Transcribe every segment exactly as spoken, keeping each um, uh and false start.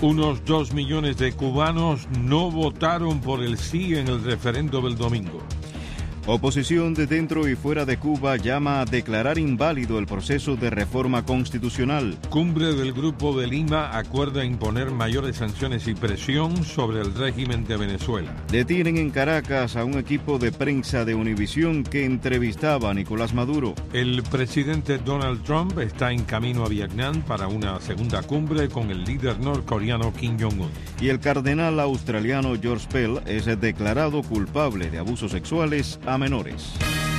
Unos dos millones de cubanos no votaron por el sí en el referendo del domingo. Oposición de dentro y fuera de Cuba llama a declarar inválido el proceso de reforma constitucional. Cumbre del Grupo de Lima acuerda imponer mayores sanciones y presión sobre el régimen de Venezuela. Detienen en Caracas a un equipo de prensa de Univisión que entrevistaba a Nicolás Maduro. El presidente Donald Trump está en camino a Vietnam para una segunda cumbre con el líder norcoreano Kim Jong-un. Y el cardenal australiano George Pell es declarado culpable de abusos sexuales a menores.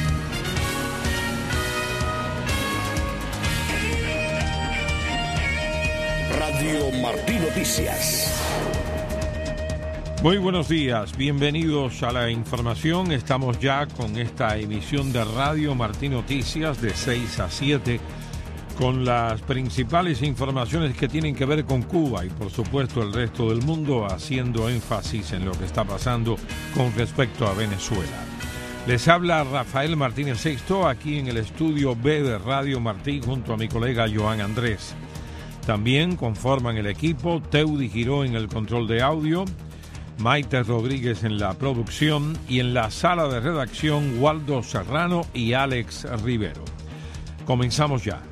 Radio Martí Noticias. Muy buenos días, bienvenidos a la información. Estamos ya con esta emisión de Radio Martí Noticias de seis a siete con las principales informaciones que tienen que ver con Cuba y por supuesto el resto del mundo, haciendo énfasis en lo que está pasando con respecto a Venezuela. Les habla Rafael Martínez Sexto aquí en el estudio B de Radio Martí junto a mi colega Joan Andrés. También conforman el equipo Teudi Giró en el control de audio, Maite Rodríguez en la producción y en la sala de redacción Waldo Serrano y Alex Rivero. Comenzamos ya.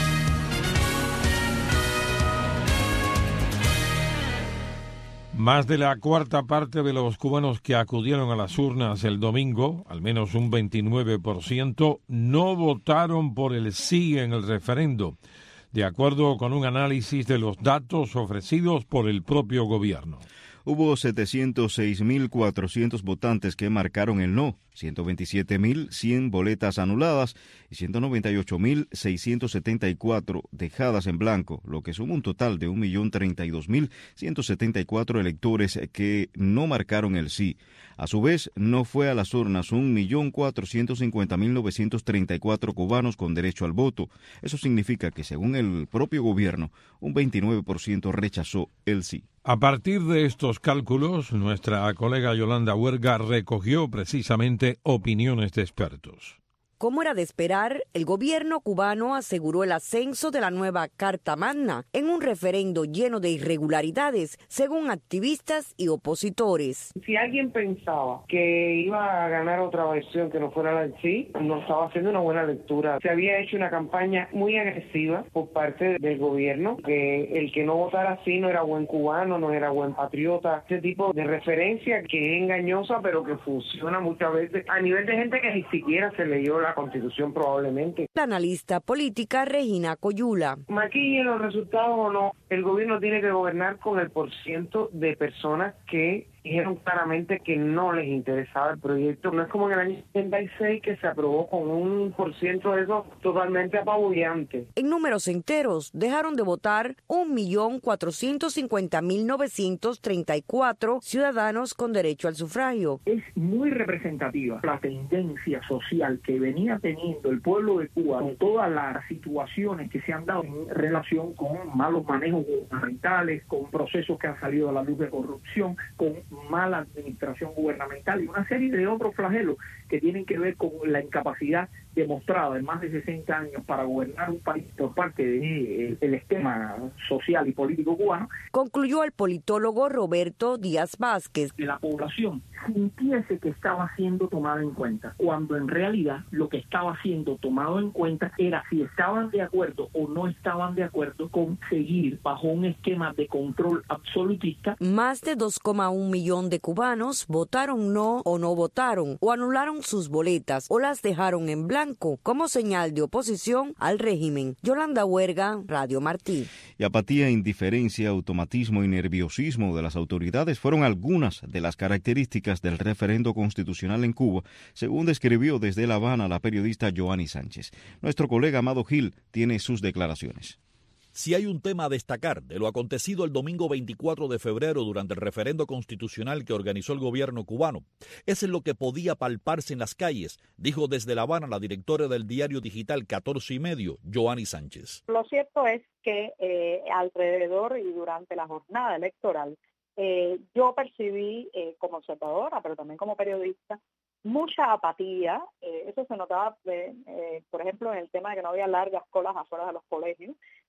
Más de la cuarta parte de los cubanos que acudieron a las urnas el domingo, al menos un veintinueve por ciento, no votaron por el sí en el referendo, de acuerdo con un análisis de los datos ofrecidos por el propio gobierno. Hubo setecientos seis mil cuatrocientos votantes que marcaron el no, ciento veintisiete mil cien boletas anuladas y ciento noventa y ocho mil seiscientos setenta y cuatro dejadas en blanco, lo que suma un total de un millón treinta y dos mil ciento setenta y cuatro electores que no marcaron el sí. A su vez, no fue a las urnas un millón cuatrocientos cincuenta mil novecientos treinta y cuatro cubanos con derecho al voto. Eso significa que, según el propio gobierno, un veintinueve por ciento rechazó el sí. A partir de estos cálculos, nuestra colega Yolanda Huerga recogió precisamente opiniones de expertos. Como era de esperar, el gobierno cubano aseguró el ascenso de la nueva Carta Magna en un referendo lleno de irregularidades, según activistas y opositores. Si alguien pensaba que iba a ganar otra versión que no fuera la del sí, no estaba haciendo una buena lectura. Se había hecho una campaña muy agresiva por parte del gobierno, que el que no votara sí no era buen cubano, no era buen patriota. Ese tipo de referencia que es engañosa, pero que funciona muchas veces a nivel de gente que ni siquiera se leyó la la Constitución probablemente. La analista política Regina Coyula. Maquillen los resultados o no, el gobierno tiene que gobernar con el porciento de personas que dijeron claramente que no les interesaba el proyecto. No es como en el año setenta y seis que se aprobó con un por ciento de eso totalmente apabullante. En números enteros, dejaron de votar un millón cuatrocientos cincuenta mil novecientos treinta y cuatro ciudadanos con derecho al sufragio. Es muy representativa la tendencia social que venía teniendo el pueblo de Cuba con todas las situaciones que se han dado en relación con malos manejos gubernamentales, con procesos que han salido a la luz de corrupción, con mala administración gubernamental y una serie de otros flagelos que tienen que ver con la incapacidad demostrada en más de sesenta años para gobernar un país por parte del de, esquema social y político cubano. Concluyó el politólogo Roberto Díaz Vázquez. Que la población sintiese que estaba siendo tomada en cuenta, cuando en realidad lo que estaba siendo tomado en cuenta era si estaban de acuerdo o no estaban de acuerdo con seguir bajo un esquema de control absolutista. Más de dos coma uno millón de cubanos votaron no o no votaron o anularon sus boletas o las dejaron en blanco como señal de oposición al régimen. Yolanda Huerga, Radio Martí. Y apatía, indiferencia, automatismo y nerviosismo de las autoridades fueron algunas de las características del referendo constitucional en Cuba, según describió desde La Habana la periodista Joanny Sánchez. Nuestro colega Amado Gil tiene sus declaraciones. Si hay un tema a destacar de lo acontecido el domingo veinticuatro de febrero durante el referendo constitucional que organizó el gobierno cubano, es en lo que podía palparse en las calles, dijo desde La Habana la directora del diario digital catorce y medio, Joanny Sánchez. Lo cierto es que eh, alrededor y durante la jornada electoral, eh, yo percibí eh, como observadora, pero también como periodista, mucha apatía. Eh, eso se notaba, eh, eh, por ejemplo, en el tema de que no había largas colas afuera de los colegios.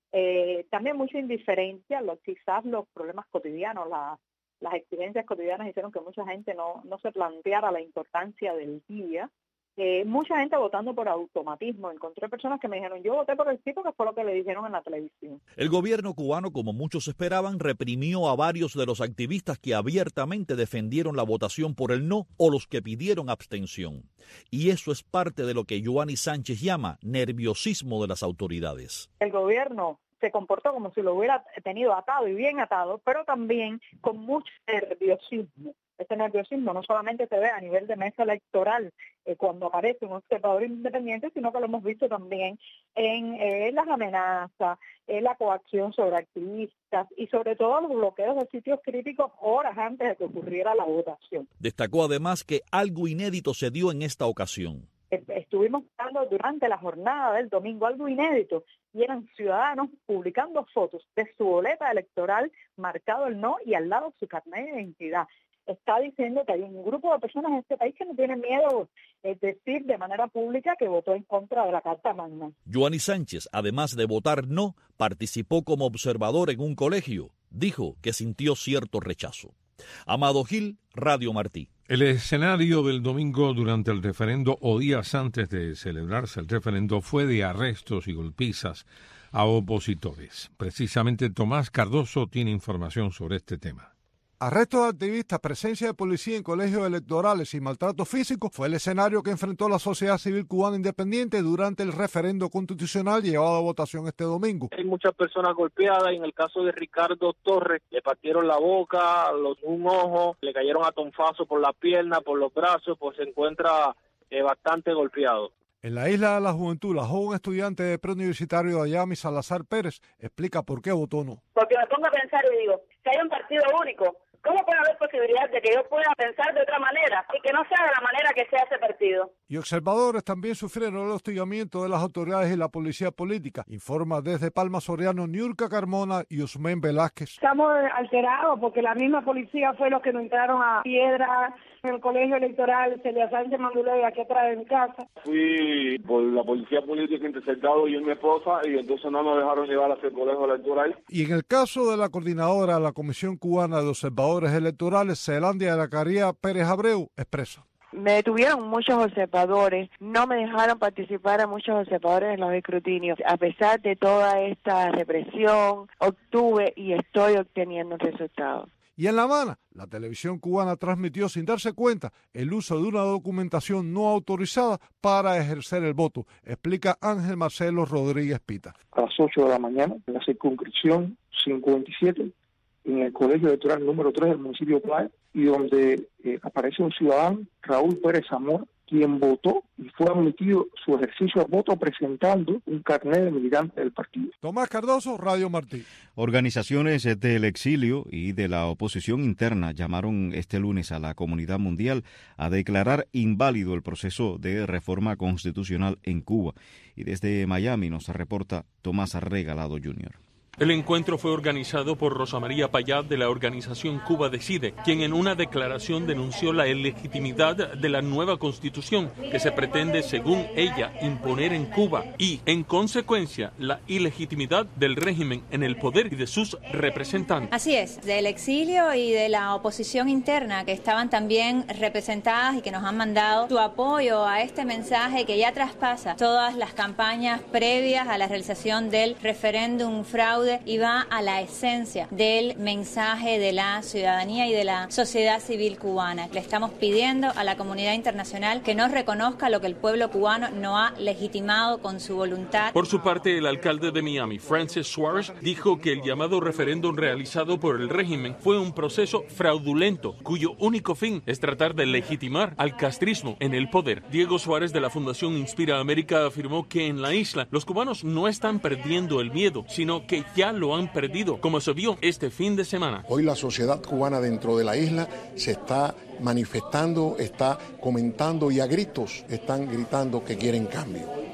Eh, también mucha indiferencia, lo, quizás los problemas cotidianos, la, las exigencias cotidianas hicieron que mucha gente no, no se planteara la importancia del día. Eh, mucha gente votando por automatismo. Encontré personas que me dijeron, yo voté por el tipo, que fue lo que le dijeron en la televisión. El gobierno cubano, como muchos esperaban, reprimió a varios de los activistas que abiertamente defendieron la votación por el no o los que pidieron abstención. Y eso es parte de lo que Yoani Sánchez llama nerviosismo de las autoridades. El gobierno se comportó como si lo hubiera tenido atado y bien atado, pero también con mucho nerviosismo. Este nerviosismo no solamente se ve a nivel de mesa electoral eh, cuando aparece un observador independiente, sino que lo hemos visto también en eh, las amenazas, en la coacción sobre activistas y sobre todo los bloqueos de sitios críticos horas antes de que ocurriera la votación. Destacó además que algo inédito se dio en esta ocasión. Estuvimos hablando durante la jornada del domingo algo inédito y eran ciudadanos publicando fotos de su boleta electoral marcado el no y al lado su carnet de identidad. Está diciendo que hay un grupo de personas en este país que no tienen miedo de decir de manera pública que votó en contra de la Carta Magna. Yoani Sánchez, además de votar no, participó como observador en un colegio. Dijo que sintió cierto rechazo. Amado Gil, Radio Martí. El escenario del domingo durante el referendo o días antes de celebrarse el referendo fue de arrestos y golpizas a opositores. Precisamente Tomás Cardoso tiene información sobre este tema. Arrestos de activistas, presencia de policía en colegios electorales y maltrato físico fue el escenario que enfrentó la sociedad civil cubana independiente durante el referendo constitucional llevado a votación este domingo. Hay muchas personas golpeadas. En el caso de Ricardo Torres, le partieron la boca, los, un ojo, le cayeron a tonfazo por la pierna, por los brazos, pues se encuentra eh, bastante golpeado. En la Isla de la Juventud, la joven estudiante de preuniversitario de Ayami, Salazar Pérez, explica por qué votó no. Porque me pongo a pensar y digo, si hay un partido único, ¿cómo puede haber posibilidad de que yo pueda pensar de otra manera y que no sea de la manera que sea ese partido? Y observadores también sufrieron el hostigamiento de las autoridades y la policía política. Informa desde Palma Soriano, Niurka Carmona y Osmén Velázquez. Estamos alterados porque la misma policía fue los que nos entraron a piedra en el colegio electoral Celia Sánchez Manduley, aquí atrás de mi casa. Fui por la policía política interceptado yo y mi esposa y entonces no nos dejaron llevar hacia el colegio electoral. Y en el caso de la coordinadora de la Comisión Cubana de Observadores Electorales, Zelandia de la Caría Pérez Abreu, expresa. Me detuvieron muchos observadores, no me dejaron participar a muchos observadores en los escrutinios. A pesar de toda esta represión, obtuve y estoy obteniendo resultados. Y en La Habana, la televisión cubana transmitió sin darse cuenta el uso de una documentación no autorizada para ejercer el voto, explica Ángel Marcelo Rodríguez Pita. A las ocho de la mañana, en la circunscripción cincuenta y siete, en el colegio electoral número tres del municipio de Playa, y donde eh, aparece un ciudadano, Raúl Pérez Zamora, quien votó y fue admitido su ejercicio de voto presentando un carnet de militante del partido. Tomás Cardoso, Radio Martí. Organizaciones del exilio y de la oposición interna llamaron este lunes a la comunidad mundial a declarar inválido el proceso de reforma constitucional en Cuba. Y desde Miami nos reporta Tomás Regalado junior El encuentro fue organizado por Rosa María Payá de la organización Cuba Decide, quien en una declaración denunció la ilegitimidad de la nueva constitución que se pretende, según ella, imponer en Cuba y, en consecuencia, la ilegitimidad del régimen en el poder y de sus representantes. Así es, del exilio y de la oposición interna que estaban también representadas y que nos han mandado su apoyo a este mensaje que ya traspasa todas las campañas previas a la realización del referéndum fraude y va a la esencia del mensaje de la ciudadanía y de la sociedad civil cubana. Le estamos pidiendo a la comunidad internacional que no reconozca lo que el pueblo cubano no ha legitimado con su voluntad. Por su parte, el alcalde de Miami, Francis Suárez, dijo que el llamado referéndum realizado por el régimen fue un proceso fraudulento, cuyo único fin es tratar de legitimar al castrismo en el poder. Diego Suárez, de la Fundación Inspira América, afirmó que en la isla los cubanos no están perdiendo el miedo, sino que ya lo han perdido, como se vio este fin de semana. Hoy la sociedad cubana dentro de la isla se está manifestando, está comentando y a gritos están gritando que quieren cambio.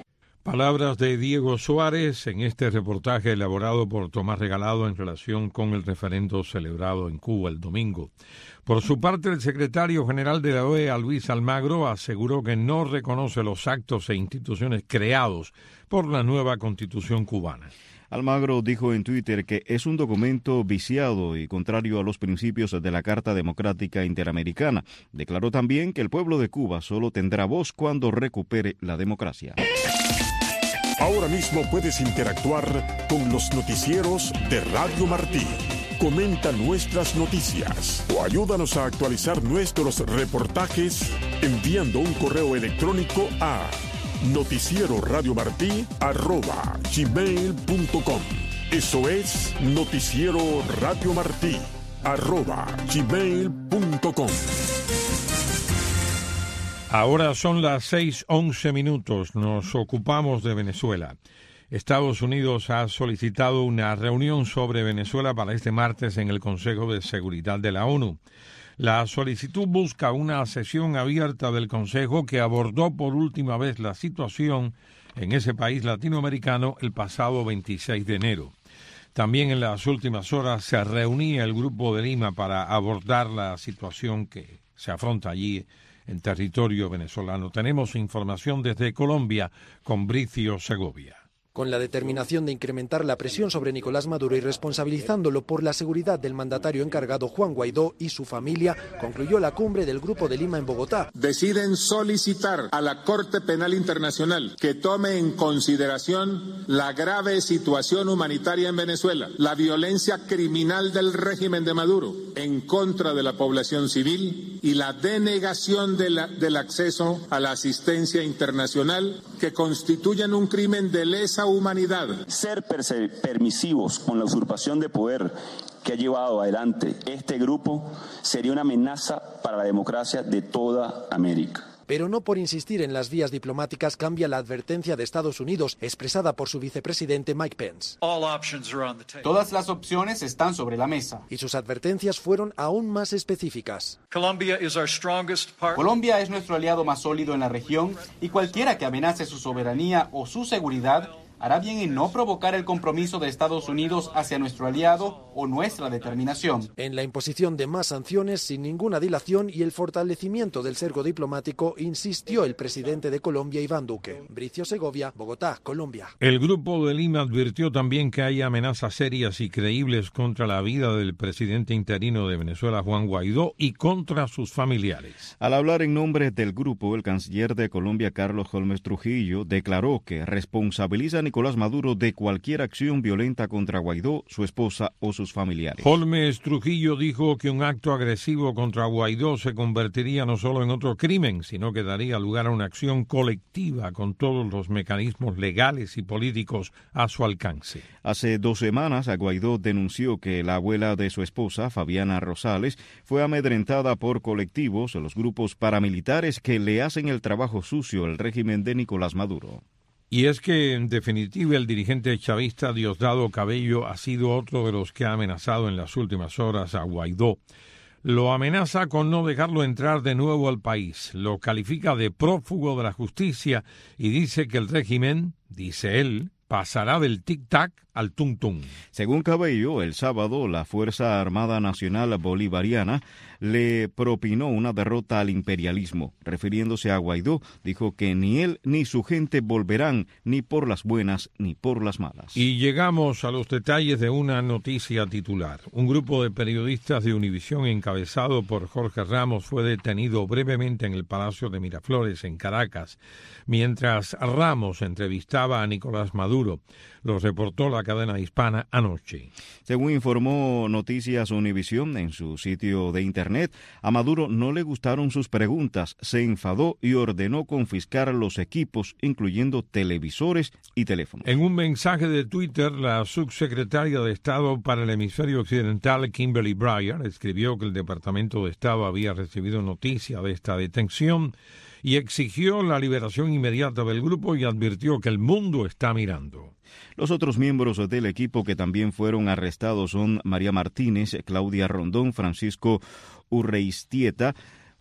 Palabras de Diego Suárez en este reportaje elaborado por Tomás Regalado en relación con el referendo celebrado en Cuba el domingo. Por su parte, el secretario general de la O E A, Luis Almagro, aseguró que no reconoce los actos e instituciones creados por la nueva Constitución cubana. Almagro dijo en Twitter que es un documento viciado y contrario a los principios de la Carta Democrática Interamericana. Declaró también que el pueblo de Cuba solo tendrá voz cuando recupere la democracia. Ahora mismo puedes interactuar con los noticieros de Radio Martí. Comenta nuestras noticias o ayúdanos a actualizar nuestros reportajes enviando un correo electrónico a noticiero radio martí arroba gmail punto com. Eso es noticiero radio martí arroba gmail punto com. Ahora son las seis once minutos. Nos ocupamos de Venezuela. Estados Unidos ha solicitado una reunión sobre Venezuela para este martes en el Consejo de Seguridad de la ONU. La solicitud busca una sesión abierta del Consejo que abordó por última vez la situación en ese país latinoamericano el pasado veintiséis de enero. También en las últimas horas se reunía el Grupo de Lima para abordar la situación que se afronta allí en territorio venezolano. Tenemos información desde Colombia con Bricio Segovia. Con la determinación de incrementar la presión sobre Nicolás Maduro y responsabilizándolo por la seguridad del mandatario encargado Juan Guaidó y su familia, concluyó la cumbre del Grupo de Lima en Bogotá. Deciden solicitar a la Corte Penal Internacional que tome en consideración la grave situación humanitaria en Venezuela, la violencia criminal del régimen de Maduro en contra de la población civil y la denegación de la, del acceso a la asistencia internacional que constituyen un crimen de lesa humanidad. Ser permisivos con la usurpación de poder que ha llevado adelante este grupo sería una amenaza para la democracia de toda América. Pero no por insistir en las vías diplomáticas cambia la advertencia de Estados Unidos, expresada por su vicepresidente Mike Pence. Todas las opciones están sobre la mesa. Y sus advertencias fueron aún más específicas. Colombia es nuestro aliado más sólido en la región y cualquiera que amenace su soberanía o su seguridad hará bien en no provocar el compromiso de Estados Unidos hacia nuestro aliado o nuestra determinación. En la imposición de más sanciones sin ninguna dilación y el fortalecimiento del cerco diplomático, insistió el presidente de Colombia, Iván Duque. Bricio Segovia, Bogotá, Colombia. El Grupo de Lima advirtió también que hay amenazas serias y creíbles contra la vida del presidente interino de Venezuela, Juan Guaidó, y contra sus familiares. Al hablar en nombre del grupo, el canciller de Colombia, Carlos Holmes Trujillo, declaró que responsabiliza a Nicolás Maduro de cualquier acción violenta contra Guaidó, su esposa o sus familiares. Holmes Trujillo dijo que un acto agresivo contra Guaidó se convertiría no solo en otro crimen, sino que daría lugar a una acción colectiva con todos los mecanismos legales y políticos a su alcance. Hace dos semanas, Guaidó denunció que la abuela de su esposa, Fabiana Rosales, fue amedrentada por colectivos, los grupos paramilitares que le hacen el trabajo sucio al régimen de Nicolás Maduro. Y es que, en definitiva, el dirigente chavista Diosdado Cabello ha sido otro de los que ha amenazado en las últimas horas a Guaidó. Lo amenaza con no dejarlo entrar de nuevo al país, lo califica de prófugo de la justicia y dice que el régimen, dice él, pasará del tic-tac al tum-tum. Según Cabello, el sábado la Fuerza Armada Nacional Bolivariana le propinó una derrota al imperialismo. Refiriéndose a Guaidó, dijo que ni él ni su gente volverán ni por las buenas ni por las malas. Y llegamos a los detalles de una noticia titular. Un grupo de periodistas de Univisión encabezado por Jorge Ramos fue detenido brevemente en el Palacio de Miraflores, en Caracas, mientras Ramos entrevistaba a Nicolás Maduro. Lo reportó la cadena hispana anoche. Según informó Noticias Univisión en su sitio de internet, a Maduro no le gustaron sus preguntas, se enfadó y ordenó confiscar los equipos, incluyendo televisores y teléfonos. En un mensaje de Twitter, la subsecretaria de Estado para el Hemisferio Occidental, Kimberly Breyer, escribió que el Departamento de Estado había recibido noticia de esta detención y exigió la liberación inmediata del grupo y advirtió que el mundo está mirando. Los otros miembros del equipo que también fueron arrestados son María Martínez, Claudia Rondón, Francisco Urreistieta,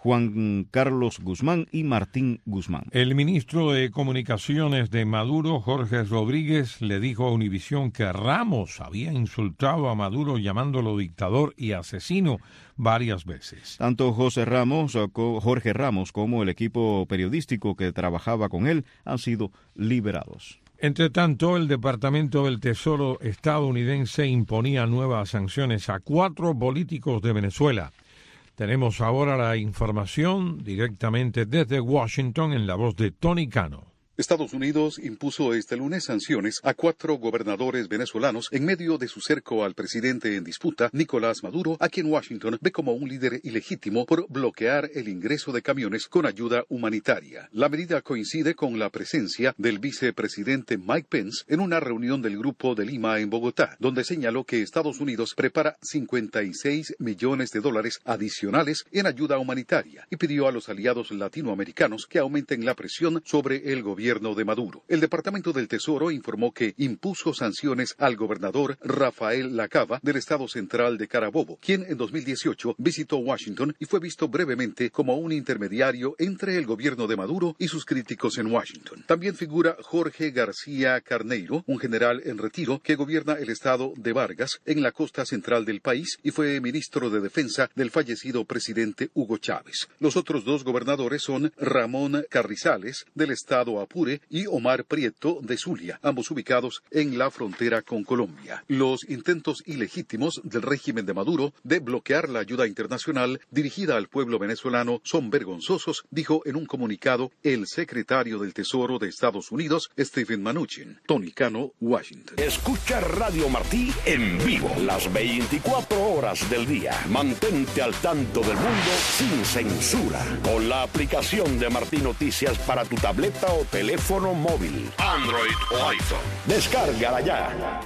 Juan Carlos Guzmán y Martín Guzmán. El ministro de Comunicaciones de Maduro, Jorge Rodríguez, le dijo a Univisión que Ramos había insultado a Maduro llamándolo dictador y asesino varias veces. Tanto José Ramos, Jorge Ramos como el equipo periodístico que trabajaba con él han sido liberados. Entre tanto, el Departamento del Tesoro estadounidense imponía nuevas sanciones a cuatro políticos de Venezuela. Tenemos ahora la información directamente desde Washington en la voz de Tony Cano. Estados Unidos impuso este lunes sanciones a cuatro gobernadores venezolanos en medio de su cerco al presidente en disputa, Nicolás Maduro, a quien Washington ve como un líder ilegítimo por bloquear el ingreso de camiones con ayuda humanitaria. La medida coincide con la presencia del vicepresidente Mike Pence en una reunión del Grupo de Lima en Bogotá, donde señaló que Estados Unidos prepara cincuenta y seis millones de dólares adicionales en ayuda humanitaria y pidió a los aliados latinoamericanos que aumenten la presión sobre el gobierno de Maduro. El Departamento del Tesoro informó que impuso sanciones al gobernador Rafael Lacava del estado central de Carabobo, quien en dos mil dieciocho visitó Washington y fue visto brevemente como un intermediario entre el gobierno de Maduro y sus críticos en Washington. También figura Jorge García Carneiro, un general en retiro que gobierna el estado de Vargas en la costa central del país y fue ministro de defensa del fallecido presidente Hugo Chávez. Los otros dos gobernadores son Ramón Carrizales del estado Apure y Omar Prieto de Zulia, ambos ubicados en la frontera con Colombia. Los intentos ilegítimos del régimen de Maduro de bloquear la ayuda internacional dirigida al pueblo venezolano son vergonzosos, dijo en un comunicado el secretario del Tesoro de Estados Unidos, Stephen Mnuchin. Tony Cano, Washington. Escucha Radio Martí en vivo las veinticuatro horas del día. Mantente al tanto del mundo sin censura con la aplicación de Martí Noticias para tu tableta o teléfono móvil, Android o iPhone. Descárgala ya.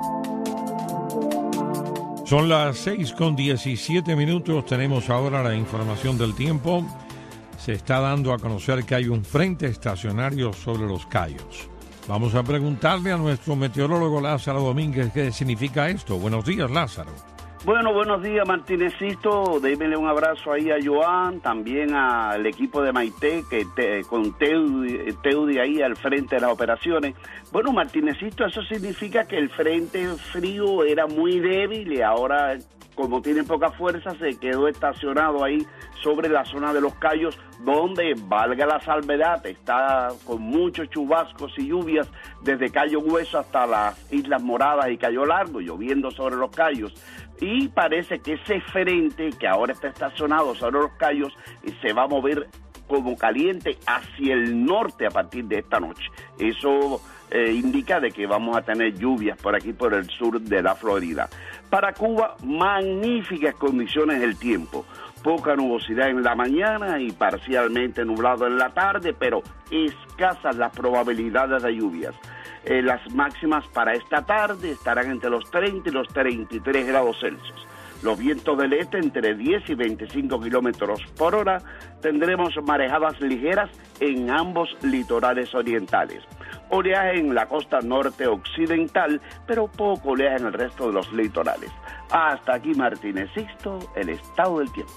Son las seis con diecisiete minutos. Tenemos ahora la información del tiempo. Se está dando a conocer que hay un frente estacionario sobre los Cayos. Vamos a preguntarle a nuestro meteorólogo Lázaro Domínguez qué significa esto. Buenos días, Lázaro. Bueno, buenos días, Martinecito. Démele un abrazo ahí a Joan, también al equipo de Maite, que te, con Teudi, Teudi ahí al frente de las operaciones. Bueno, Martinecito, eso significa que el frente frío era muy débil y ahora, como tiene poca fuerza, se quedó estacionado ahí sobre la zona de los Cayos, donde, valga la salvedad, está con muchos chubascos y lluvias desde Cayo Hueso hasta las Islas Moradas y Cayo Largo, lloviendo sobre los Cayos. Y parece que ese frente que ahora está estacionado sobre los Cayos se va a mover como caliente hacia el norte a partir de esta noche. Eso eh, indica de que vamos a tener lluvias por aquí, por el sur de la Florida. Para Cuba, magníficas condiciones del tiempo. Poca nubosidad en la mañana y parcialmente nublado en la tarde, pero escasas las probabilidades de lluvias. Eh, las máximas para esta tarde estarán entre los treinta y los treinta y tres grados Celsius. Los vientos del este entre diez y veinticinco kilómetros por hora. Tendremos marejadas ligeras en ambos litorales orientales. Oleaje en la costa norte occidental, pero poco oleaje en el resto de los litorales. Hasta aquí, Martínez Sixto, el estado del tiempo.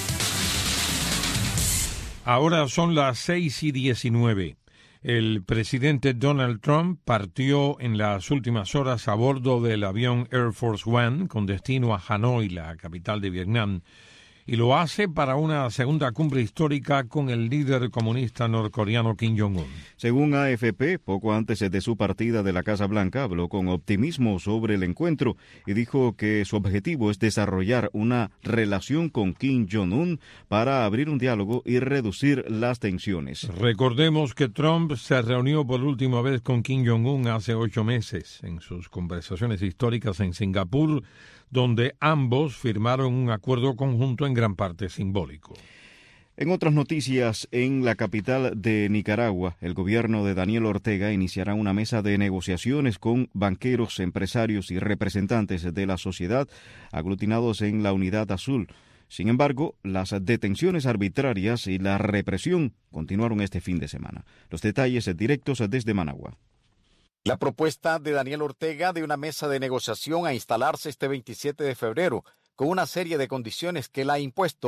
Ahora son las seis y diecinueve. El presidente Donald Trump partió en las últimas horas a bordo del avión Air Force One con destino a Hanoi, la capital de Vietnam, y lo hace para una segunda cumbre histórica con el líder comunista norcoreano Kim Jong-un. Según A F P, poco antes de su partida de la Casa Blanca, habló con optimismo sobre el encuentro y dijo que su objetivo es desarrollar una relación con Kim Jong-un para abrir un diálogo y reducir las tensiones. Recordemos que Trump se reunió por última vez con Kim Jong-un hace ocho meses en sus conversaciones históricas en Singapur, donde ambos firmaron un acuerdo conjunto en gran parte simbólico. En otras noticias, en la capital de Nicaragua, el gobierno de Daniel Ortega iniciará una mesa de negociaciones con banqueros, empresarios y representantes de la sociedad aglutinados en la Unidad Azul. Sin embargo, las detenciones arbitrarias y la represión continuaron este fin de semana. Los detalles directos desde Managua. La propuesta de Daniel Ortega de una mesa de negociación a instalarse este veintisiete de febrero con una serie de condiciones que él ha impuesto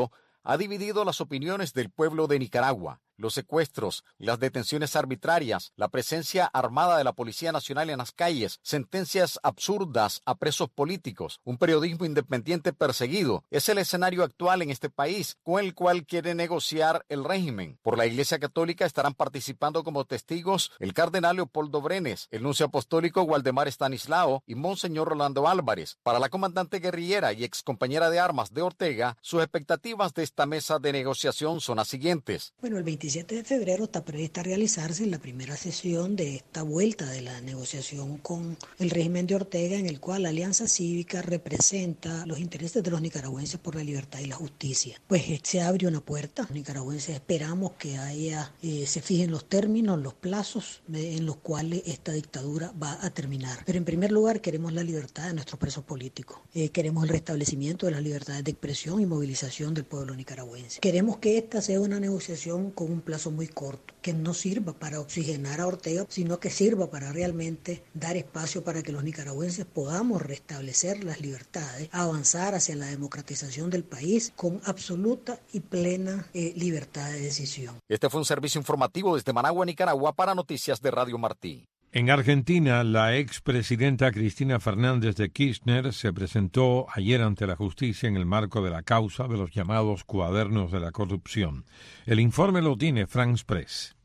ha dividido las opiniones del pueblo de Nicaragua. Los secuestros, las detenciones arbitrarias, la presencia armada de la Policía Nacional en las calles, sentencias absurdas a presos políticos, un periodismo independiente perseguido, es el escenario actual en este país con el cual quiere negociar el régimen. Por la Iglesia Católica estarán participando como testigos el cardenal Leopoldo Brenes, el nuncio apostólico Waldemar Stanislao y Monseñor Rolando Álvarez. Para la comandante guerrillera y excompañera de armas de Ortega, sus expectativas de esta mesa de negociación son las siguientes. Bueno, el veintisiete de febrero está prevista realizarse la primera sesión de esta vuelta de la negociación con el régimen de Ortega, en el cual la Alianza Cívica representa los intereses de los nicaragüenses por la libertad y la justicia. Pues se abre una puerta. Los nicaragüenses esperamos que haya, eh, se fijen los términos, los plazos eh, en los cuales esta dictadura va a terminar. Pero en primer lugar queremos la libertad de nuestros presos políticos. Eh, queremos el restablecimiento de las libertades de expresión y movilización del pueblo nicaragüense. Queremos que esta sea una negociación con un plazo muy corto, que no sirva para oxigenar a Ortega, sino que sirva para realmente dar espacio para que los nicaragüenses podamos restablecer las libertades, avanzar hacia la democratización del país con absoluta y plena eh, libertad de decisión. Este fue un servicio informativo desde Managua, Nicaragua, para Noticias de Radio Martí. En Argentina, la expresidenta Cristina Fernández de Kirchner se presentó ayer ante la justicia en el marco de la causa de los llamados cuadernos de la corrupción. El informe lo tiene France Press.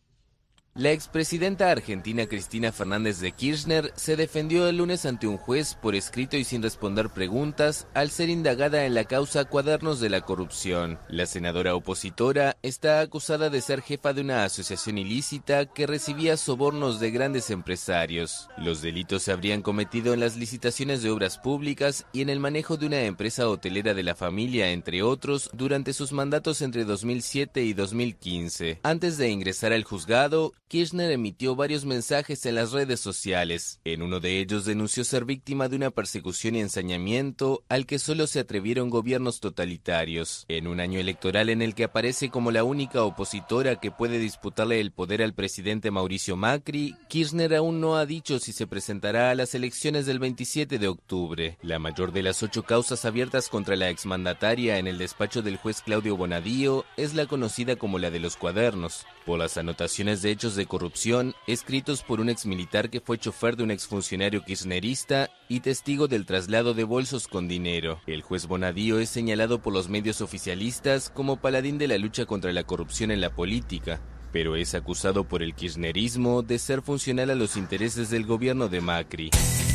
La expresidenta argentina Cristina Fernández de Kirchner se defendió el lunes ante un juez por escrito y sin responder preguntas al ser indagada en la causa Cuadernos de la Corrupción. La senadora opositora está acusada de ser jefa de una asociación ilícita que recibía sobornos de grandes empresarios. Los delitos se habrían cometido en las licitaciones de obras públicas y en el manejo de una empresa hotelera de la familia, entre otros, durante sus mandatos entre dos mil siete y dos mil quince. Antes de ingresar al juzgado, Kirchner emitió varios mensajes en las redes sociales. En uno de ellos denunció ser víctima de una persecución y ensañamiento al que solo se atrevieron gobiernos totalitarios. En un año electoral en el que aparece como la única opositora que puede disputarle el poder al presidente Mauricio Macri, Kirchner aún no ha dicho si se presentará a las elecciones del veintisiete de octubre. La mayor de las ocho causas abiertas contra la exmandataria en el despacho del juez Claudio Bonadío es la conocida como la de los cuadernos, por las anotaciones de hechos de corrupción escritos por un exmilitar que fue chofer de un exfuncionario kirchnerista y testigo del traslado de bolsos con dinero. El juez Bonadío es señalado por los medios oficialistas como paladín de la lucha contra la corrupción en la política, pero es acusado por el kirchnerismo de ser funcional a los intereses del gobierno de Macri.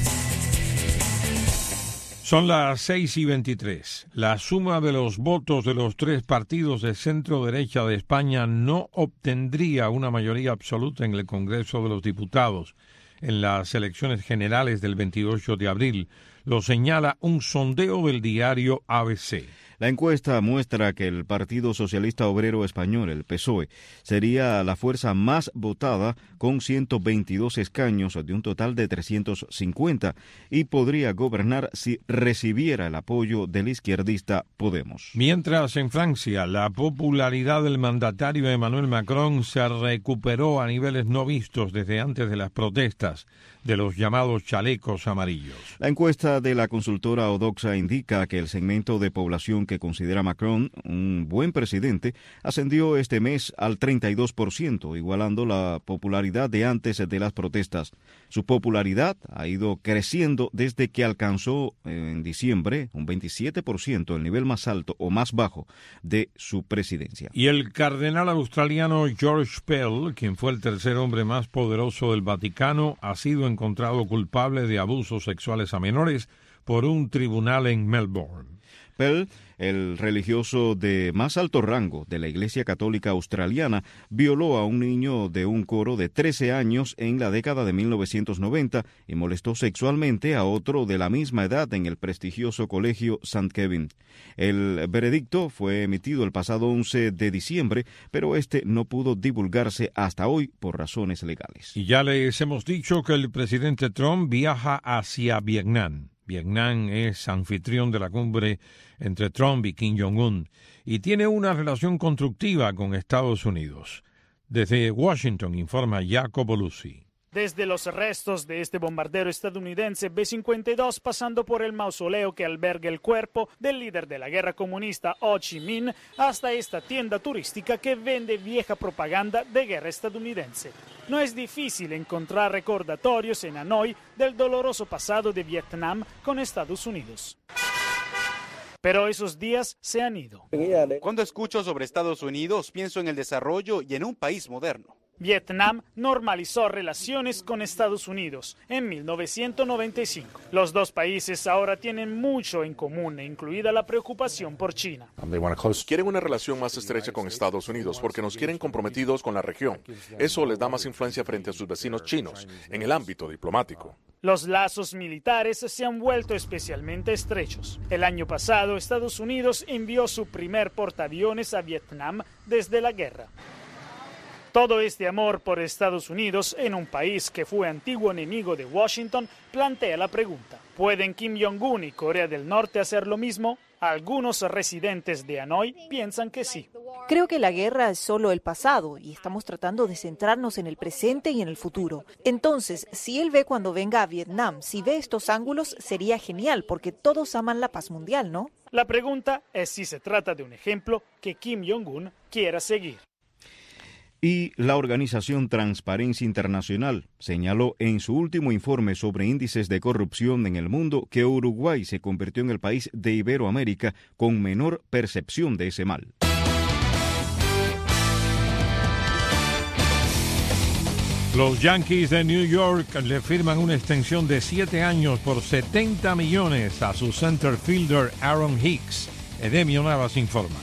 Son las seis y veintitrés. La suma de los votos de los tres partidos de centro-derecha de España no obtendría una mayoría absoluta en el Congreso de los Diputados en las elecciones generales del veintiocho de abril. Lo señala un sondeo del diario A B C. La encuesta muestra que el Partido Socialista Obrero Español, el P S O E, sería la fuerza más votada con ciento veintidós escaños de un total de trescientos cincuenta y podría gobernar si recibiera el apoyo del izquierdista Podemos. Mientras en Francia la popularidad del mandatario Emmanuel Macron se recuperó a niveles no vistos desde antes de las protestas de los llamados chalecos amarillos. La encuesta de la consultora Odoxa indica que el segmento de población que considera Macron un buen presidente ascendió este mes al treinta y dos por ciento, igualando la popularidad de antes de las protestas. Su popularidad ha ido creciendo desde que alcanzó en diciembre un veintisiete por ciento, el nivel más alto o más bajo de su presidencia. Y el cardenal australiano George Pell, quien fue el tercer hombre más poderoso del Vaticano, ha sido encontrado culpable de abusos sexuales a menores por un tribunal en Melbourne. Pell, el religioso de más alto rango de la Iglesia Católica Australiana, violó a un niño de un coro de trece años en la década de mil novecientos noventa y molestó sexualmente a otro de la misma edad en el prestigioso colegio Saint Kevin. El veredicto fue emitido el pasado once de diciembre, pero este no pudo divulgarse hasta hoy por razones legales. Y ya les hemos dicho que el presidente Trump viaja hacia Vietnam. Vietnam es anfitrión de la cumbre entre Trump y Kim Jong-un y tiene una relación constructiva con Estados Unidos. Desde Washington informa Jacopo Luzzi. Desde los restos de este bombardero estadounidense B cincuenta y dos, pasando por el mausoleo que alberga el cuerpo del líder de la guerra comunista Ho Chi Minh, hasta esta tienda turística que vende vieja propaganda de guerra estadounidense. No es difícil encontrar recordatorios en Hanoi del doloroso pasado de Vietnam con Estados Unidos. Pero esos días se han ido. Cuando escucho sobre Estados Unidos, pienso en el desarrollo y en un país moderno. Vietnam normalizó relaciones con Estados Unidos en mil novecientos noventa y cinco. Los dos países ahora tienen mucho en común, incluida la preocupación por China. Quieren una relación más estrecha con Estados Unidos porque nos quieren comprometidos con la región. Eso les da más influencia frente a sus vecinos chinos en el ámbito diplomático. Los lazos militares se han vuelto especialmente estrechos. El año pasado, Estados Unidos envió su primer portaaviones a Vietnam desde la guerra. Todo este amor por Estados Unidos en un país que fue antiguo enemigo de Washington plantea la pregunta: ¿pueden Kim Jong-un y Corea del Norte hacer lo mismo? Algunos residentes de Hanoi piensan que sí. Creo que la guerra es solo el pasado y estamos tratando de centrarnos en el presente y en el futuro. Entonces, si él ve cuando venga a Vietnam, si ve estos ángulos, sería genial porque todos aman la paz mundial, ¿no? La pregunta es si se trata de un ejemplo que Kim Jong-un quiera seguir. Y la organización Transparencia Internacional señaló en su último informe sobre índices de corrupción en el mundo que Uruguay se convirtió en el país de Iberoamérica con menor percepción de ese mal. Los Yankees de New York le firman una extensión de siete años por setenta millones a su center fielder Aaron Hicks. Edemio Navas informa.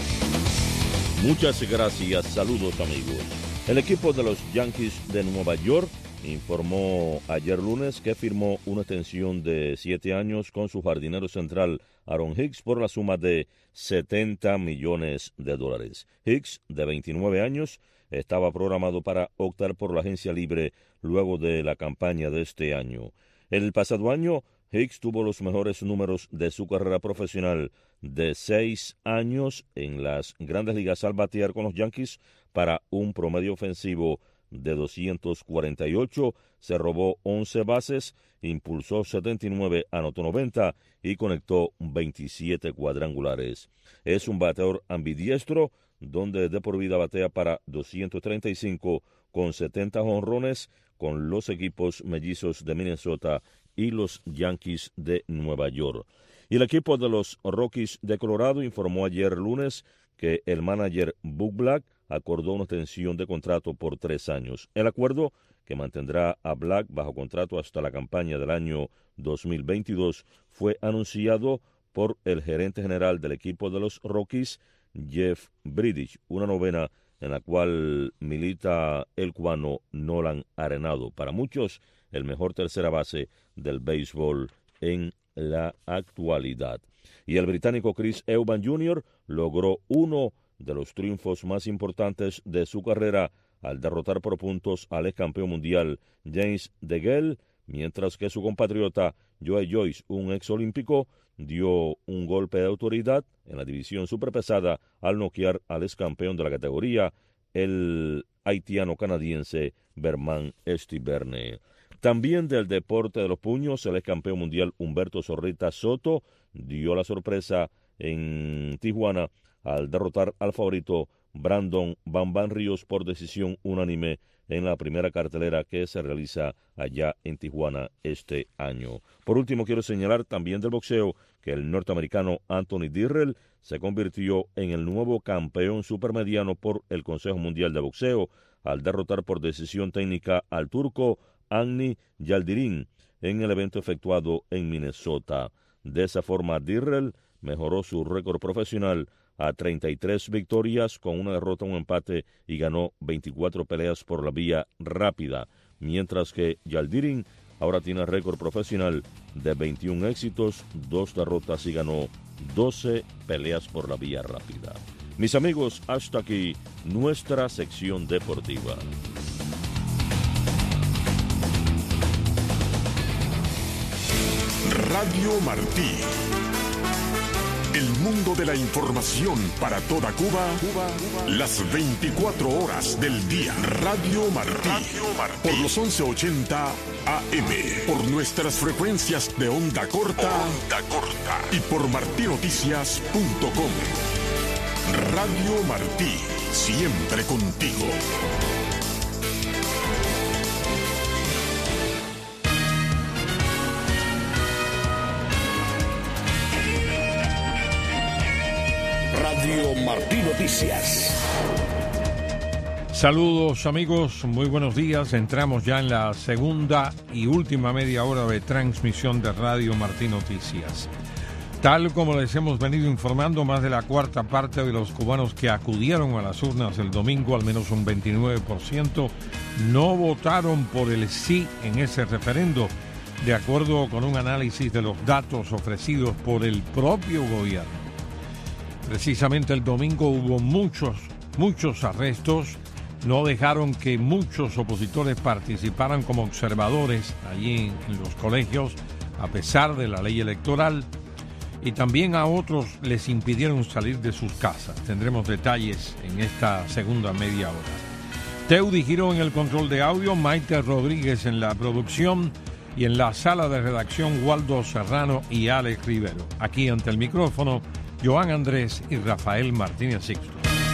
Muchas gracias, saludos amigos. El equipo de los Yankees de Nueva York informó ayer lunes que firmó una extensión de siete años con su jardinero central Aaron Hicks por la suma de setenta millones de dólares. Hicks, de veintinueve años, estaba programado para optar por la agencia libre luego de la campaña de este año. El pasado año, Hicks tuvo los mejores números de su carrera profesional de seis años en las grandes ligas al batear con los Yankees para un promedio ofensivo de doscientos cuarenta y ocho, se robó once bases, impulsó setenta y nueve, anotó noventa y conectó veintisiete cuadrangulares. Es un bateador ambidiestro, donde de por vida batea para doscientos treinta y cinco con setenta jonrones con los equipos mellizos de Minnesota y los Yankees de Nueva York. Y el equipo de los Rockies de Colorado informó ayer lunes que el manager Buck Black acordó una extensión de contrato por tres años. El acuerdo, que mantendrá a Black bajo contrato hasta la campaña del año dos mil veintidós, fue anunciado por el gerente general del equipo de los Rockies, Jeff Bridich, una novena en la cual milita el cubano Nolan Arenado, para muchos el mejor tercera base del béisbol en la actualidad. Y el británico Chris Eubank junior logró uno de los triunfos más importantes de su carrera al derrotar por puntos al ex campeón mundial James DeGale, mientras que su compatriota Joe Joyce, un ex olímpico, dio un golpe de autoridad en la división superpesada al noquear al ex campeón de la categoría, el haitiano-canadiense Berman Estiberne. También del deporte de los puños, el ex campeón mundial Humberto Zorrita Soto dio la sorpresa en Tijuana al derrotar al favorito Brandon Bam Bam Ríos por decisión unánime en la primera cartelera que se realiza allá en Tijuana este año. Por último, quiero señalar también del boxeo que el norteamericano Anthony Dirrell se convirtió en el nuevo campeón supermediano por el Consejo Mundial de Boxeo al derrotar por decisión técnica al turco Agni Yildirim en el evento efectuado en Minnesota. De esa forma, Dirrell mejoró su récord profesional a treinta y tres victorias con una derrota, un empate y ganó veinticuatro peleas por la vía rápida, mientras que Yildirim ahora tiene récord profesional de veintiún éxitos, dos derrotas y ganó doce peleas por la vía rápida. Mis amigos, hasta aquí nuestra sección deportiva. Radio Martí. El mundo de la información para toda Cuba, Cuba, Cuba. Las veinticuatro horas del día. Radio Martí. Radio Martí. Por los once ochenta A M. Por nuestras frecuencias de onda corta. Onda corta. Y por martí noticias punto com. Radio Martí. Siempre contigo. Radio Martí Noticias. Saludos amigos, muy buenos días. Entramos ya en la segunda y última media hora de transmisión de Radio Martí Noticias. Tal como les hemos venido informando, más de la cuarta parte de los cubanos que acudieron a las urnas el domingo, al menos un veintinueve por ciento, no votaron por el sí en ese referendo, de acuerdo con un análisis de los datos ofrecidos por el propio gobierno. Precisamente el domingo hubo muchos, muchos arrestos. No dejaron que muchos opositores participaran como observadores allí en, en los colegios, a pesar de la ley electoral. Y también a otros les impidieron salir de sus casas. Tendremos detalles en esta segunda media hora. Teudi Giró en el control de audio, Maite Rodríguez en la producción y en la sala de redacción Waldo Serrano y Alex Rivero. Aquí ante el micrófono, Joan Andrés y Rafael Martínez Sixto.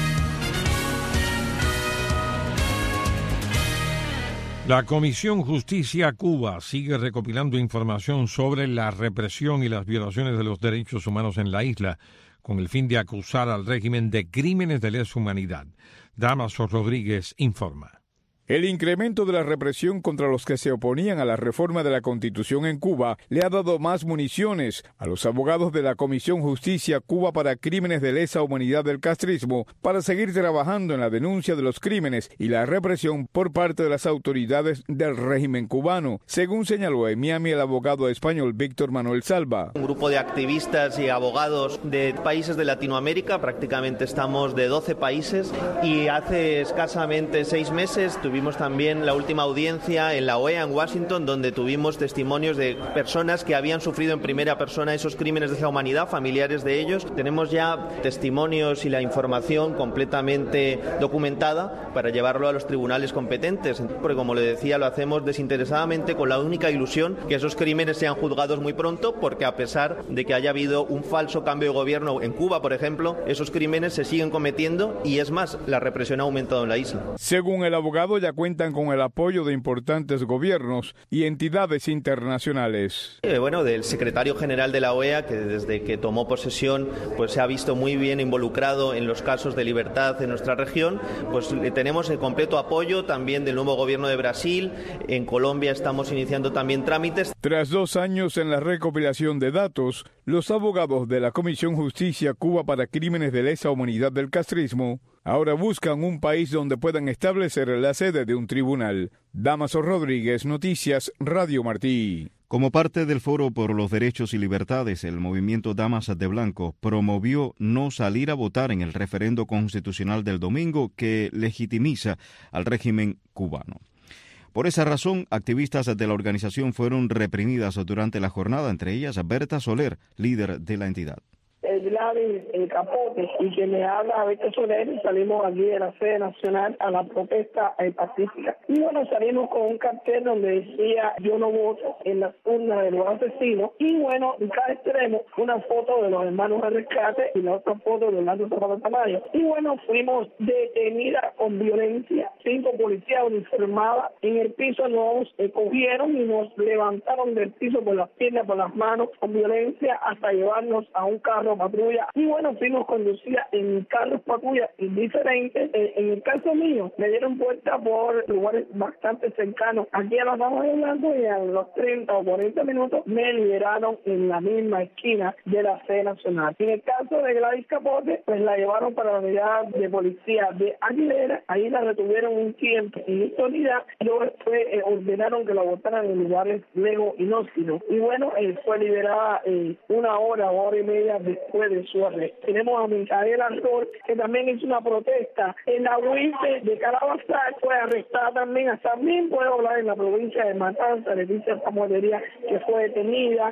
La Comisión Justicia Cuba sigue recopilando información sobre la represión y las violaciones de los derechos humanos en la isla, con el fin de acusar al régimen de crímenes de lesa humanidad. Damaso Rodríguez informa. El incremento de la represión contra los que se oponían a la reforma de la Constitución en Cuba le ha dado más municiones a los abogados de la Comisión Justicia Cuba para Crímenes de Lesa Humanidad del castrismo para seguir trabajando en la denuncia de los crímenes y la represión por parte de las autoridades del régimen cubano, según señaló en Miami el abogado español Víctor Manuel Salva. Un grupo de activistas y abogados de países de Latinoamérica, prácticamente estamos de doce países, y hace escasamente seis meses tuvimos Tuvimos también la última audiencia en la O E A en Washington, donde tuvimos testimonios de personas que habían sufrido en primera persona esos crímenes de lesa humanidad, familiares de ellos. Tenemos ya testimonios y la información completamente documentada para llevarlo a los tribunales competentes, porque como le decía, lo hacemos desinteresadamente con la única ilusión que esos crímenes sean juzgados muy pronto, porque a pesar de que haya habido un falso cambio de gobierno en Cuba, por ejemplo, esos crímenes se siguen cometiendo y es más, la represión ha aumentado en la isla. Según el abogado, ya cuentan con el apoyo de importantes gobiernos y entidades internacionales. Eh, bueno, del secretario general de la O E A, que desde que tomó posesión pues se ha visto muy bien involucrado en los casos de libertad en nuestra región, pues le tenemos el completo apoyo también del nuevo gobierno de Brasil. En Colombia estamos iniciando también trámites. Tras dos años en la recopilación de datos, los abogados de la Comisión Justicia Cuba para Crímenes de Lesa Humanidad del castrismo ahora buscan un país donde puedan establecer la sede de un tribunal. Damaso Rodríguez, Noticias, Radio Martí. Como parte del Foro por los Derechos y Libertades, el movimiento Damas de Blanco promovió no salir a votar en el referendo constitucional del domingo que legitimiza al régimen cubano. Por esa razón, activistas de la organización fueron reprimidas durante la jornada, entre ellas Berta Soler, líder de la entidad. El Gladys, el Capote, y que me habla a Berta Soler, salimos aquí de la sede nacional a la protesta eh, pacífica. Y bueno, salimos con un cartel donde decía yo no voto en las urnas de los asesinos. Y bueno, en cada extremo, una foto de los hermanos de rescate y la otra foto de Orlando Zapata Tamayo. Y bueno, fuimos detenidas con violencia. Cinco policías uniformadas en el piso nos eh, cogieron y nos levantaron del piso por las piernas, por las manos, con violencia, hasta llevarnos a un carro patrulla. Y bueno, fuimos conducidas en carros patrulla diferentes. Eh, en el caso mío, me dieron vuelta por lugares bastante cercanos aquí a las Damas de Blanco, y a los treinta o cuarenta minutos me liberaron en la misma esquina de la sede nacional. En el caso de Gladys Capote, pues la llevaron para la unidad de policía de Aguilera. Ahí la retuvieron un tiempo en esta unidad. Luego después eh, ordenaron que la botaran en lugares lejos inhóspitos. Y bueno, eh, fue liberada eh, una hora o hora y media después de su arresto. Tenemos a Micaela Rol, que también hizo una protesta en la provincia de Calabazar, fue arrestada también. Hasta también puedo hablar en la provincia de Matanzas, Leticia Zamuelería, que fue detenida.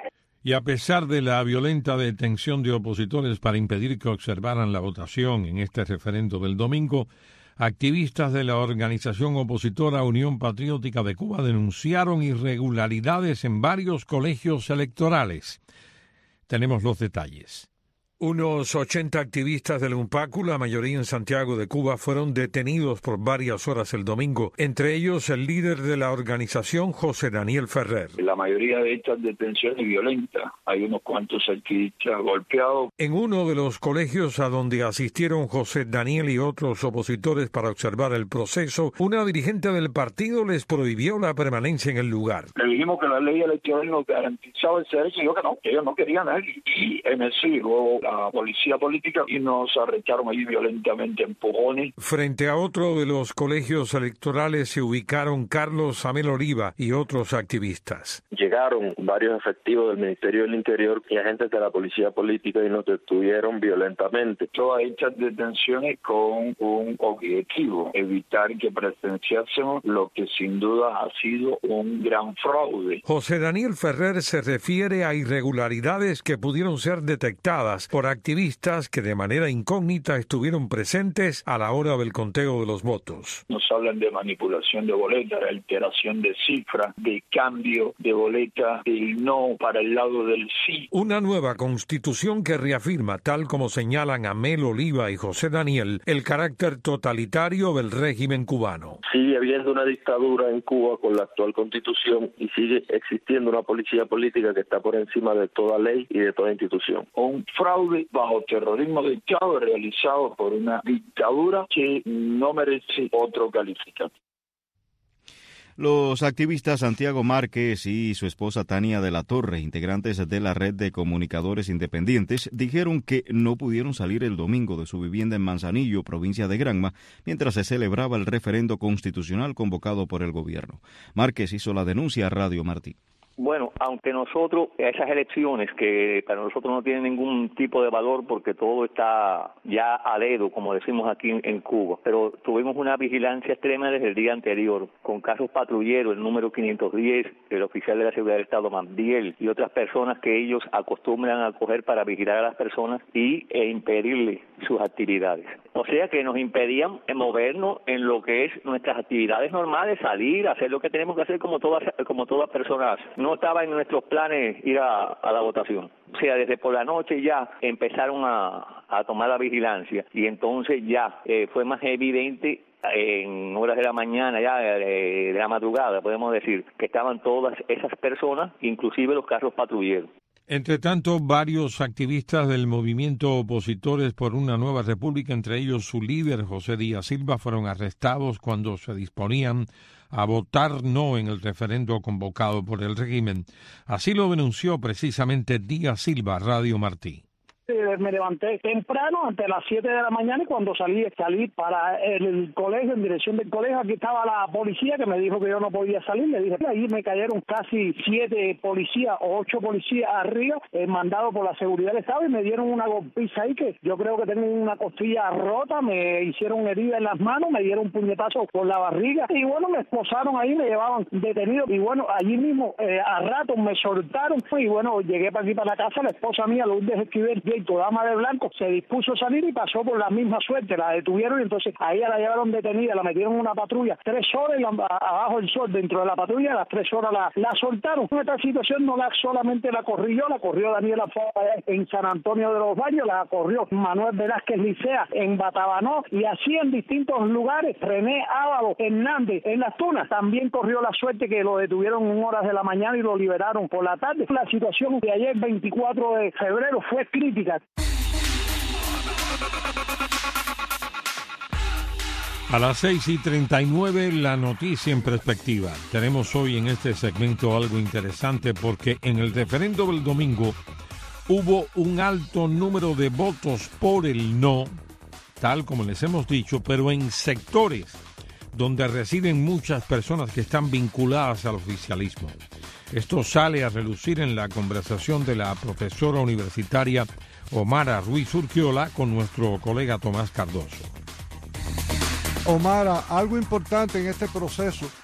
Y a pesar de la violenta detención de opositores para impedir que observaran la votación en este referendo del domingo, activistas de la organización opositora Unión Patriótica de Cuba denunciaron irregularidades en varios colegios electorales. Tenemos los detalles. Unos ochenta activistas del UNPACU, la mayoría en Santiago de Cuba, fueron detenidos por varias horas el domingo, entre ellos el líder de la organización, José Daniel Ferrer. La mayoría de estas detenciones violentas, hay unos cuantos activistas golpeados. En uno de los colegios a donde asistieron José Daniel y otros opositores para observar el proceso, una dirigente del partido les prohibió la permanencia en el lugar. Le dijimos que la ley electoral nos garantizaba ese derecho, y yo que no, que ellos no querían a él. Y en el siglo la policía política y nos arrestaron allí violentamente, empujones. Frente a otro de los colegios electorales se ubicaron Carlos Amel Oliva y otros activistas. Llegaron varios efectivos del Ministerio del Interior y agentes de la policía política y nos detuvieron violentamente. Todas estas detenciones con un objetivo, evitar que presenciásemos lo que sin duda ha sido un gran fraude. José Daniel Ferrer se refiere a irregularidades que pudieron ser detectadas por activistas que de manera incógnita estuvieron presentes a la hora del conteo de los votos. Nos hablan de manipulación de boletas, de alteración de cifras, de cambio de boletas, del no para el lado del sí. Una nueva constitución que reafirma, tal como señalan Amel Oliva y José Daniel, el carácter totalitario del régimen cubano. Sigue habiendo una dictadura en Cuba con la actual constitución y sigue existiendo una policía política que está por encima de toda ley y de toda institución. Un fraude bajo terrorismo de Estado realizado por una dictadura que no merece otro calificativo. Los activistas Santiago Márquez y su esposa Tania de la Torre, integrantes de la Red de Comunicadores Independientes, dijeron que no pudieron salir el domingo de su vivienda en Manzanillo, provincia de Granma, mientras se celebraba el referendo constitucional convocado por el gobierno. Márquez hizo la denuncia a Radio Martí. Bueno, aunque nosotros, esas elecciones que para nosotros no tienen ningún tipo de valor porque todo está ya a dedo, como decimos aquí en, en Cuba, pero tuvimos una vigilancia extrema desde el día anterior, con casos patrulleros, el número quinientos diez, el oficial de la seguridad del Estado, Mandiel, y otras personas que ellos acostumbran a coger para vigilar a las personas y e impedirles sus actividades. O sea que nos impedían movernos en lo que es nuestras actividades normales, salir, hacer lo que tenemos que hacer como todas, como todas personas. No estaba en nuestros planes ir a, a la votación. O sea, desde por la noche ya empezaron a, a tomar la vigilancia y entonces ya eh, fue más evidente en horas de la mañana, ya de, de la madrugada, podemos decir, que estaban todas esas personas, inclusive los carros patrulleros. Entre tanto, varios activistas del movimiento Opositores por una Nueva República, entre ellos su líder, José Díaz Silva, fueron arrestados cuando se disponían a votar no en el referendo convocado por el régimen. Así lo denunció precisamente Díaz Silva a Radio Martí. Me levanté temprano, ante las siete de la mañana, y cuando salí, salí para el colegio, en dirección del colegio, aquí estaba la policía que me dijo que yo no podía salir. Le dije, ahí me cayeron casi siete policías o ocho policías arriba, eh, mandados por la seguridad del Estado, y me dieron una golpiza ahí que yo creo que tengo una costilla rota, me hicieron herida en las manos, me dieron un puñetazo por la barriga, y bueno, me esposaron ahí, me llevaban detenido, y bueno, allí mismo, eh, a rato me soltaron, y bueno, llegué para aquí, para la casa, la esposa mía, Lourdes Esquivel, dama de blanco, se dispuso a salir y pasó por la misma suerte, la detuvieron y entonces a ella la llevaron detenida, la metieron en una patrulla tres horas y la, abajo del sol, dentro de la patrulla, a las tres horas la, la soltaron. Esta situación no la solamente la corrí yo, la corrió Daniela Fava en San Antonio de los Baños, la corrió Manuel Velázquez Licea en Batabanó, y así en distintos lugares. René Ávalo Hernández en Las Tunas también corrió la suerte que lo detuvieron en horas de la mañana y lo liberaron por la tarde. La situación de ayer, veinticuatro de febrero, fue crítica. A las seis y treinta y nueve, la noticia en perspectiva. Tenemos hoy en este segmento algo interesante porque en el referendo del domingo hubo un alto número de votos por el no, tal como les hemos dicho, pero en sectores donde residen muchas personas que están vinculadas al oficialismo. Esto sale a relucir en la conversación de la profesora universitaria Omara Ruiz Urquiola con nuestro colega Tomás Cardoso. Omara, algo importante en este proceso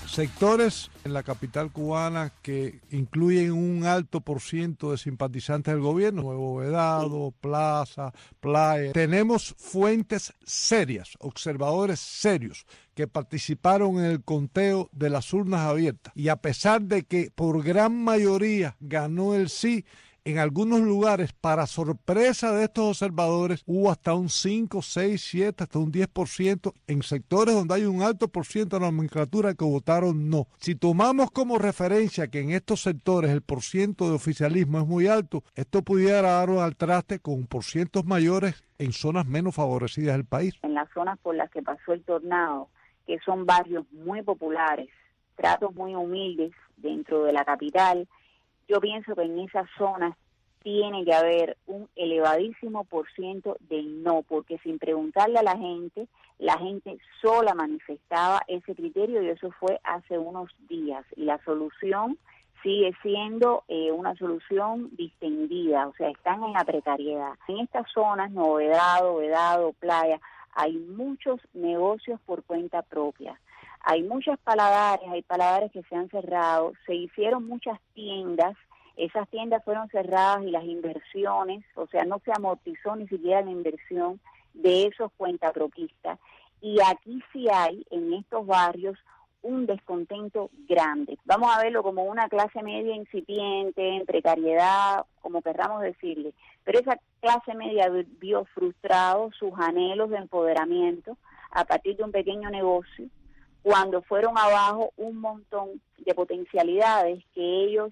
sectores en la capital cubana que incluyen un alto por ciento de simpatizantes del gobierno, Nuevo Vedado, Plaza, Playa. Tenemos fuentes serias, observadores serios que participaron en el conteo de las urnas abiertas. Y a pesar de que por gran mayoría ganó el sí, en algunos lugares, para sorpresa de estos observadores, hubo hasta un cinco, seis, siete, hasta un diez por ciento en sectores donde hay un alto por ciento de la nomenclatura que votaron no. Si tomamos como referencia que en estos sectores el porciento de oficialismo es muy alto, esto pudiera darnos al traste con porcientos mayores en zonas menos favorecidas del país. En las zonas por las que pasó el tornado, que son barrios muy populares, tratos muy humildes dentro de la capital, yo pienso que en esas zonas tiene que haber un elevadísimo por ciento de no, porque sin preguntarle a la gente, la gente sola manifestaba ese criterio y eso fue hace unos días. Y la solución sigue siendo eh, una solución distendida, o sea, están en la precariedad. En estas zonas, Nuevo Vedado, Vedado, Playa, hay muchos negocios por cuenta propia. Hay muchas paladares, hay paladares que se han cerrado, se hicieron muchas tiendas, esas tiendas fueron cerradas y las inversiones, o sea, no se amortizó ni siquiera la inversión de esos cuentapropistas. Y aquí sí hay, en estos barrios, un descontento grande. Vamos a verlo como una clase media incipiente, en precariedad, como querramos decirle. Pero esa clase media vio frustrados sus anhelos de empoderamiento a partir de un pequeño negocio, cuando fueron abajo un montón de potencialidades que ellos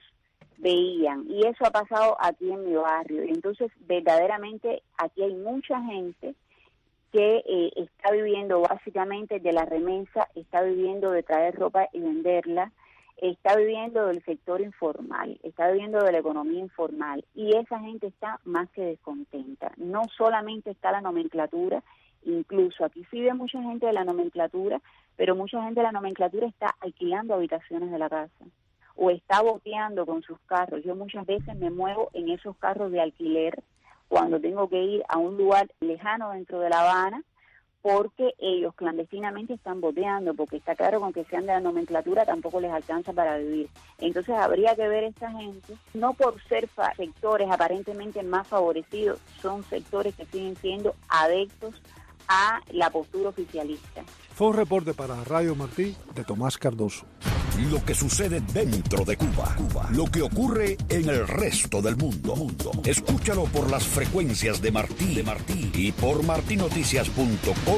veían. Y eso ha pasado aquí en mi barrio. Entonces, verdaderamente, aquí hay mucha gente que eh, está viviendo básicamente de la remesa, está viviendo de traer ropa y venderla, está viviendo del sector informal, está viviendo de la economía informal. Y esa gente está más que descontenta. No solamente está la nomenclatura, incluso aquí sí ve mucha gente de la nomenclatura, pero mucha gente de la nomenclatura está alquilando habitaciones de la casa o está boteando con sus carros. Yo muchas veces me muevo en esos carros de alquiler cuando tengo que ir a un lugar lejano dentro de La Habana, porque ellos clandestinamente están boteando, porque está claro con que sean de la nomenclatura tampoco les alcanza para vivir. Entonces habría que ver a esta gente, no por ser sectores aparentemente más favorecidos, son sectores que siguen siendo adeptos a la postura oficialista. Fue un reporte para Radio Martí de Tomás Cardoso. Lo que sucede dentro de Cuba, Cuba, lo que ocurre en el resto del mundo. mundo. Escúchalo por las frecuencias de Martí, de Martí y por martí noticias punto com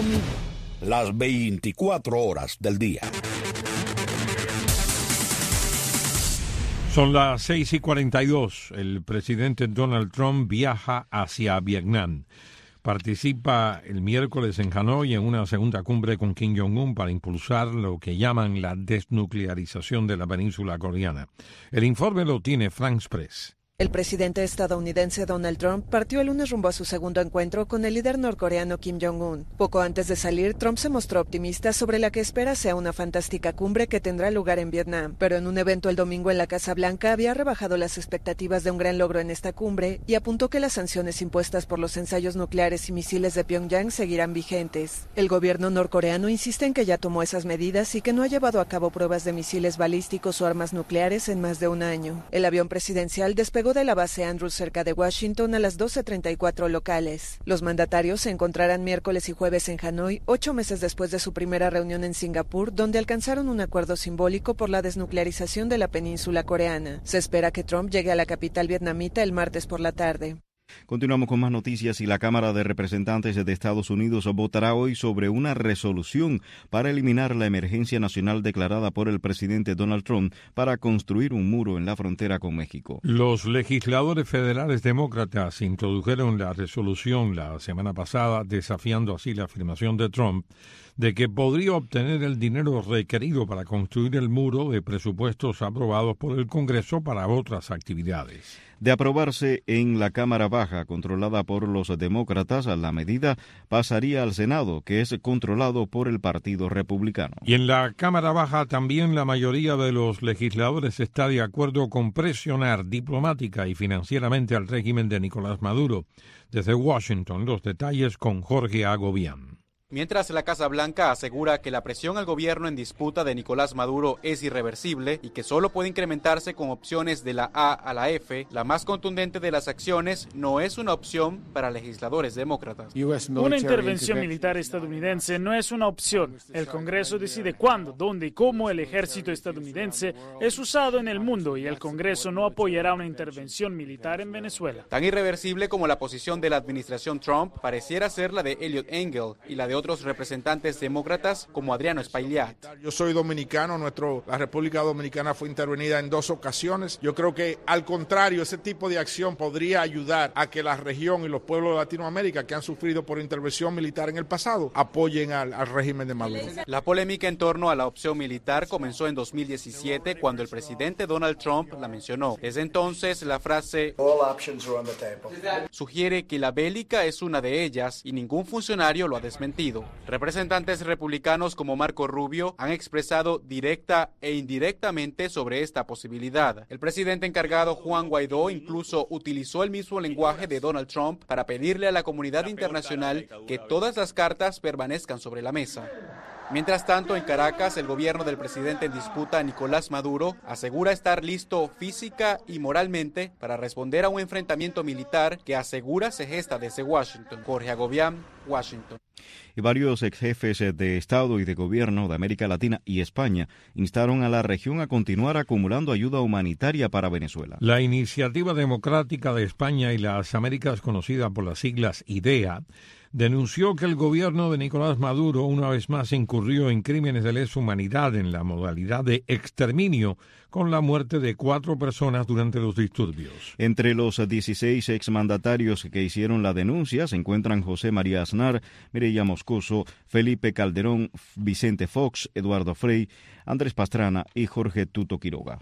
las veinticuatro horas del día. Son las seis y cuarenta y dos. El presidente Donald Trump viaja hacia Vietnam. Participa el miércoles en Hanoi en una segunda cumbre con Kim Jong-un para impulsar lo que llaman la desnuclearización de la península coreana. El informe lo tiene France Press. El presidente estadounidense Donald Trump partió el lunes rumbo a su segundo encuentro con el líder norcoreano Kim Jong-un. Poco antes de salir, Trump se mostró optimista sobre la que espera sea una fantástica cumbre que tendrá lugar en Vietnam. Pero en un evento el domingo en la Casa Blanca había rebajado las expectativas de un gran logro en esta cumbre y apuntó que las sanciones impuestas por los ensayos nucleares y misiles de Pyongyang seguirán vigentes. El gobierno norcoreano insiste en que ya tomó esas medidas y que no ha llevado a cabo pruebas de misiles balísticos o armas nucleares en más de un año. El avión presidencial despegó de la base Andrews cerca de Washington a las doce treinta y cuatro locales. Los mandatarios se encontrarán miércoles y jueves en Hanoi, ocho meses después de su primera reunión en Singapur, donde alcanzaron un acuerdo simbólico por la desnuclearización de la península coreana. Se espera que Trump llegue a la capital vietnamita el martes por la tarde. Continuamos con más noticias y la Cámara de Representantes de Estados Unidos votará hoy sobre una resolución para eliminar la emergencia nacional declarada por el presidente Donald Trump para construir un muro en la frontera con México. Los legisladores federales demócratas introdujeron la resolución la semana pasada, desafiando así la afirmación de Trump de que podría obtener el dinero requerido para construir el muro de presupuestos aprobados por el Congreso para otras actividades. De aprobarse en la Cámara Baja, controlada por los demócratas, la medida pasaría al Senado, que es controlado por el Partido Republicano. Y en la Cámara Baja también la mayoría de los legisladores está de acuerdo con presionar diplomática y financieramente al régimen de Nicolás Maduro. Desde Washington, los detalles con Jorge Agobián. Mientras la Casa Blanca asegura que la presión al gobierno en disputa de Nicolás Maduro es irreversible y que solo puede incrementarse con opciones de la A a la F, la más contundente de las acciones no es una opción para legisladores demócratas. Una intervención militar estadounidense no es una opción. El Congreso decide cuándo, dónde y cómo el ejército estadounidense es usado en el mundo y el Congreso no apoyará una intervención militar en Venezuela. Tan irreversible como la posición de la administración Trump pareciera ser la de Eliot Engel y la de otros representantes demócratas como Adriano Espaillat. Yo soy dominicano, nuestro, la República Dominicana fue intervenida en dos ocasiones. Yo creo que al contrario, ese tipo de acción podría ayudar a que la región y los pueblos de Latinoamérica que han sufrido por intervención militar en el pasado apoyen al, al régimen de Maduro. La polémica en torno a la opción militar comenzó en dos mil diecisiete cuando el presidente Donald Trump la mencionó. Desde entonces la frase sugiere que la bélica es una de ellas y ningún funcionario lo ha desmentido. Representantes republicanos como Marco Rubio han expresado directa e indirectamente sobre esta posibilidad. El presidente encargado Juan Guaidó incluso utilizó el mismo lenguaje de Donald Trump para pedirle a la comunidad internacional que todas las cartas permanezcan sobre la mesa. Mientras tanto, en Caracas, el gobierno del presidente en disputa, Nicolás Maduro, asegura estar listo física y moralmente para responder a un enfrentamiento militar que asegura se gesta desde Washington. Jorge Agobián, Washington. Y varios ex jefes de Estado y de Gobierno de América Latina y España instaron a la región a continuar acumulando ayuda humanitaria para Venezuela. La Iniciativa Democrática de España y las Américas, conocida por las siglas IDEA, denunció que el gobierno de Nicolás Maduro una vez más incurrió en crímenes de lesa humanidad en la modalidad de exterminio con la muerte de cuatro personas durante los disturbios. Entre los dieciséis exmandatarios que hicieron la denuncia se encuentran José María Aznar, Mireya Moscoso, Felipe Calderón, Vicente Fox, Eduardo Frei, Andrés Pastrana y Jorge Tuto Quiroga.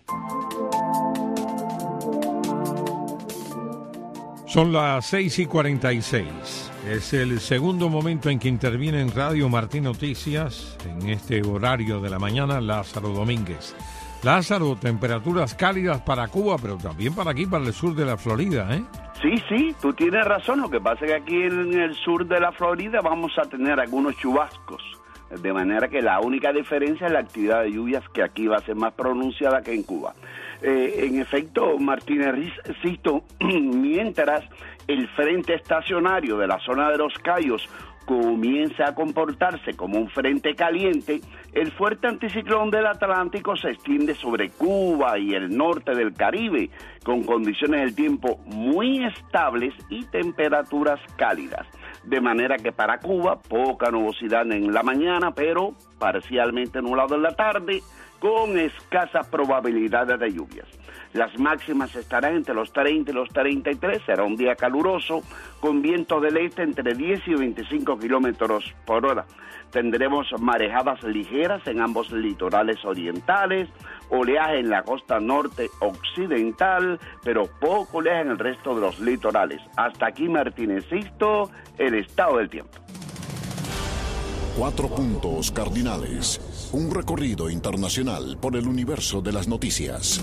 Son las seis y cuarenta y seis. Es el segundo momento en que interviene en Radio Martí Noticias, en este horario de la mañana, Lázaro Domínguez. Lázaro, temperaturas cálidas para Cuba, pero también para aquí, para el sur de la Florida, ¿eh? Sí, sí, tú tienes razón. Lo que pasa es que aquí en el sur de la Florida vamos a tener algunos chubascos. De manera que la única diferencia es la actividad de lluvias, que aquí va a ser más pronunciada que en Cuba. Eh, en efecto, Martínez Sisto, mientras el frente estacionario de la zona de los Cayos comienza a comportarse como un frente caliente, el fuerte anticiclón del Atlántico se extiende sobre Cuba y el norte del Caribe, con condiciones del tiempo muy estables y temperaturas cálidas. De manera que para Cuba, poca nubosidad en la mañana, pero parcialmente nublado en la tarde, con escasas probabilidades de lluvias. Las máximas estarán entre los treinta y los treinta y tres, será un día caluroso, con viento del este entre diez y veinticinco kilómetros por hora. Tendremos marejadas ligeras en ambos litorales orientales, oleaje en la costa norte occidental, pero poco oleaje en el resto de los litorales. Hasta aquí, Martínez Sisto, el estado del tiempo. Cuatro puntos cardinales. Un recorrido internacional por el universo de las noticias.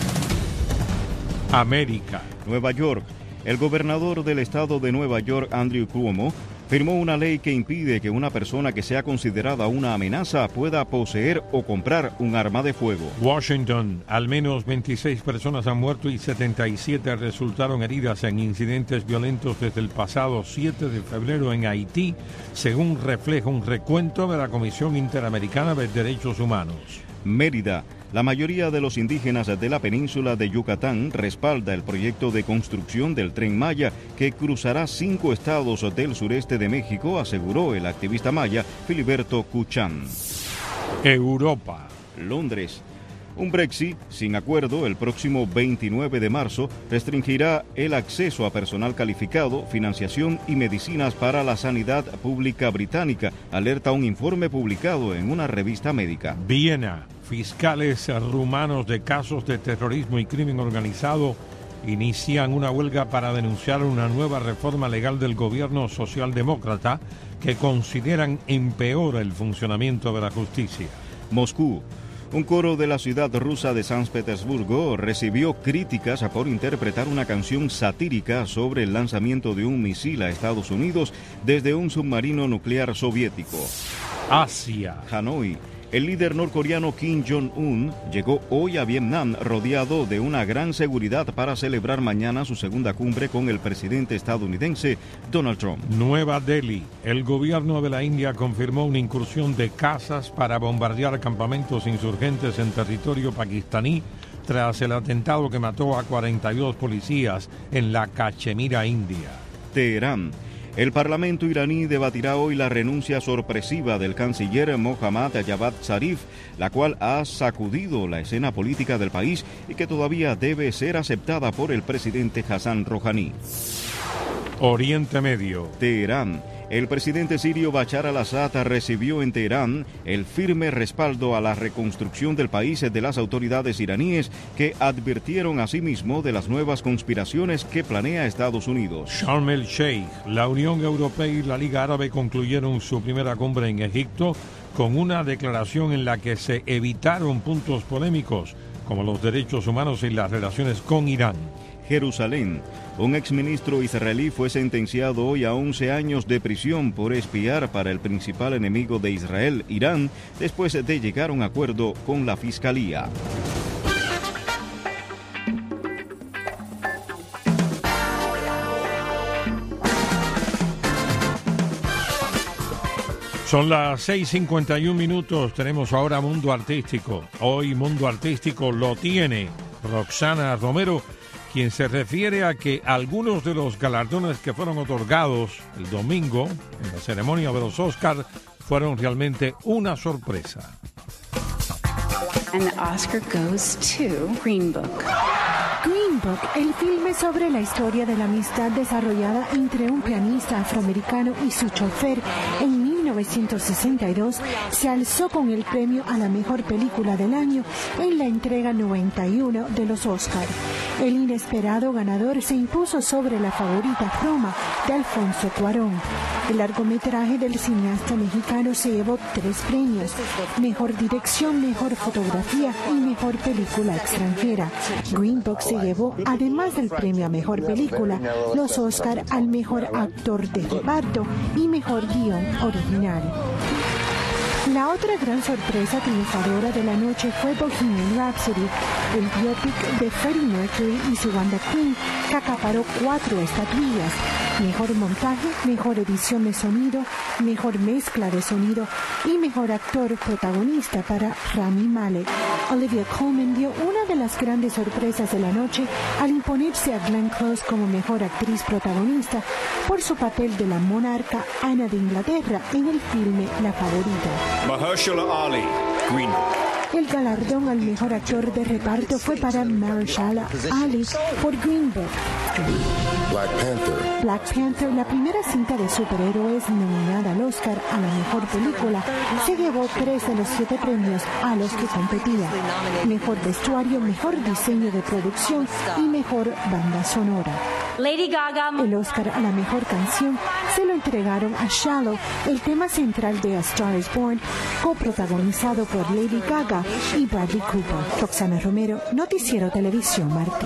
América. Nueva York. El gobernador del estado de Nueva York, Andrew Cuomo, firmó una ley que impide que una persona que sea considerada una amenaza pueda poseer o comprar un arma de fuego. Washington. Al menos veintiséis personas han muerto y setenta y siete resultaron heridas en incidentes violentos desde el pasado siete de febrero en Haití, según refleja un recuento de la Comisión Interamericana de Derechos Humanos. Mérida. La mayoría de los indígenas de la península de Yucatán respalda el proyecto de construcción del Tren Maya que cruzará cinco estados del sureste de México, aseguró el activista maya Filiberto Cuchán. Europa. Londres. Un Brexit sin acuerdo el próximo veintinueve de marzo restringirá el acceso a personal calificado, financiación y medicinas para la sanidad pública británica, alerta un informe publicado en una revista médica. Viena. Fiscales rumanos de casos de terrorismo y crimen organizado inician una huelga para denunciar una nueva reforma legal del gobierno socialdemócrata que consideran empeora el funcionamiento de la justicia. Moscú. Un coro de la ciudad rusa de San Petersburgo recibió críticas por interpretar una canción satírica sobre el lanzamiento de un misil a Estados Unidos desde un submarino nuclear soviético. Asia. Hanoi. El líder norcoreano Kim Jong-un llegó hoy a Vietnam rodeado de una gran seguridad para celebrar mañana su segunda cumbre con el presidente estadounidense Donald Trump. Nueva Delhi. El gobierno de la India confirmó una incursión de cazas para bombardear campamentos insurgentes en territorio pakistaní tras el atentado que mató a cuarenta y dos policías en la Cachemira, India. Teherán. El Parlamento iraní debatirá hoy la renuncia sorpresiva del canciller Mohammad Javad Zarif, la cual ha sacudido la escena política del país y que todavía debe ser aceptada por el presidente Hassan Rouhani. Oriente Medio. Teherán. El presidente sirio Bashar al-Assad recibió en Teherán el firme respaldo a la reconstrucción del país de las autoridades iraníes, que advirtieron asimismo de las nuevas conspiraciones que planea Estados Unidos. Sharm el Sheikh. La Unión Europea y la Liga Árabe concluyeron su primera cumbre en Egipto con una declaración en la que se evitaron puntos polémicos como los derechos humanos y las relaciones con Irán. Jerusalén. Un exministro israelí fue sentenciado hoy a once años de prisión por espiar para el principal enemigo de Israel, Irán, después de llegar a un acuerdo con la fiscalía. Son las seis cincuenta y un minutos, tenemos ahora Mundo Artístico. Hoy Mundo Artístico lo tiene Roxana Romero, quien se refiere a que algunos de los galardones que fueron otorgados el domingo en la ceremonia de los Oscars fueron realmente una sorpresa. And the Oscar goes to Green Book. Green Book, el filme sobre la historia de la amistad desarrollada entre un pianista afroamericano y su chofer en mil novecientos sesenta y dos, se alzó con el premio a la mejor película del año en la entrega noventa y uno de los Oscars. El inesperado ganador se impuso sobre la favorita Roma de Alfonso Cuarón. El largometraje del cineasta mexicano se llevó tres premios: mejor dirección, mejor fotografía y mejor película extranjera. Green Book se llevó, además del premio a mejor película, los Oscar al mejor actor de reparto y mejor guión original. La otra gran sorpresa triunfadora de la noche fue Bohemian Rhapsody, el biopic de Freddie Mercury y su banda Queen, que acaparó cuatro estatuillas: mejor montaje, mejor edición de sonido, mejor mezcla de sonido y mejor actor protagonista para Rami Malek. Olivia Colman dio una de las grandes sorpresas de la noche al imponerse a Glenn Close como mejor actriz protagonista por su papel de la monarca Ana de Inglaterra en el filme La Favorita. Mahershala Ali, Green Book. El galardón al mejor actor de reparto fue para Mahershala Ali por Green Book. Black Panther. Black Panther, la primera cinta de superhéroes nominada al Oscar a la mejor película, se llevó tres de los siete premios a los que competía: mejor vestuario, mejor diseño de producción y mejor banda sonora. Lady Gaga. El Oscar a la mejor canción se lo entregaron a Shallow, el tema central de A Star is Born, coprotagonizado por Lady Gaga y Bradley Cooper. Roxana Romero, Noticiero Televisión Martí.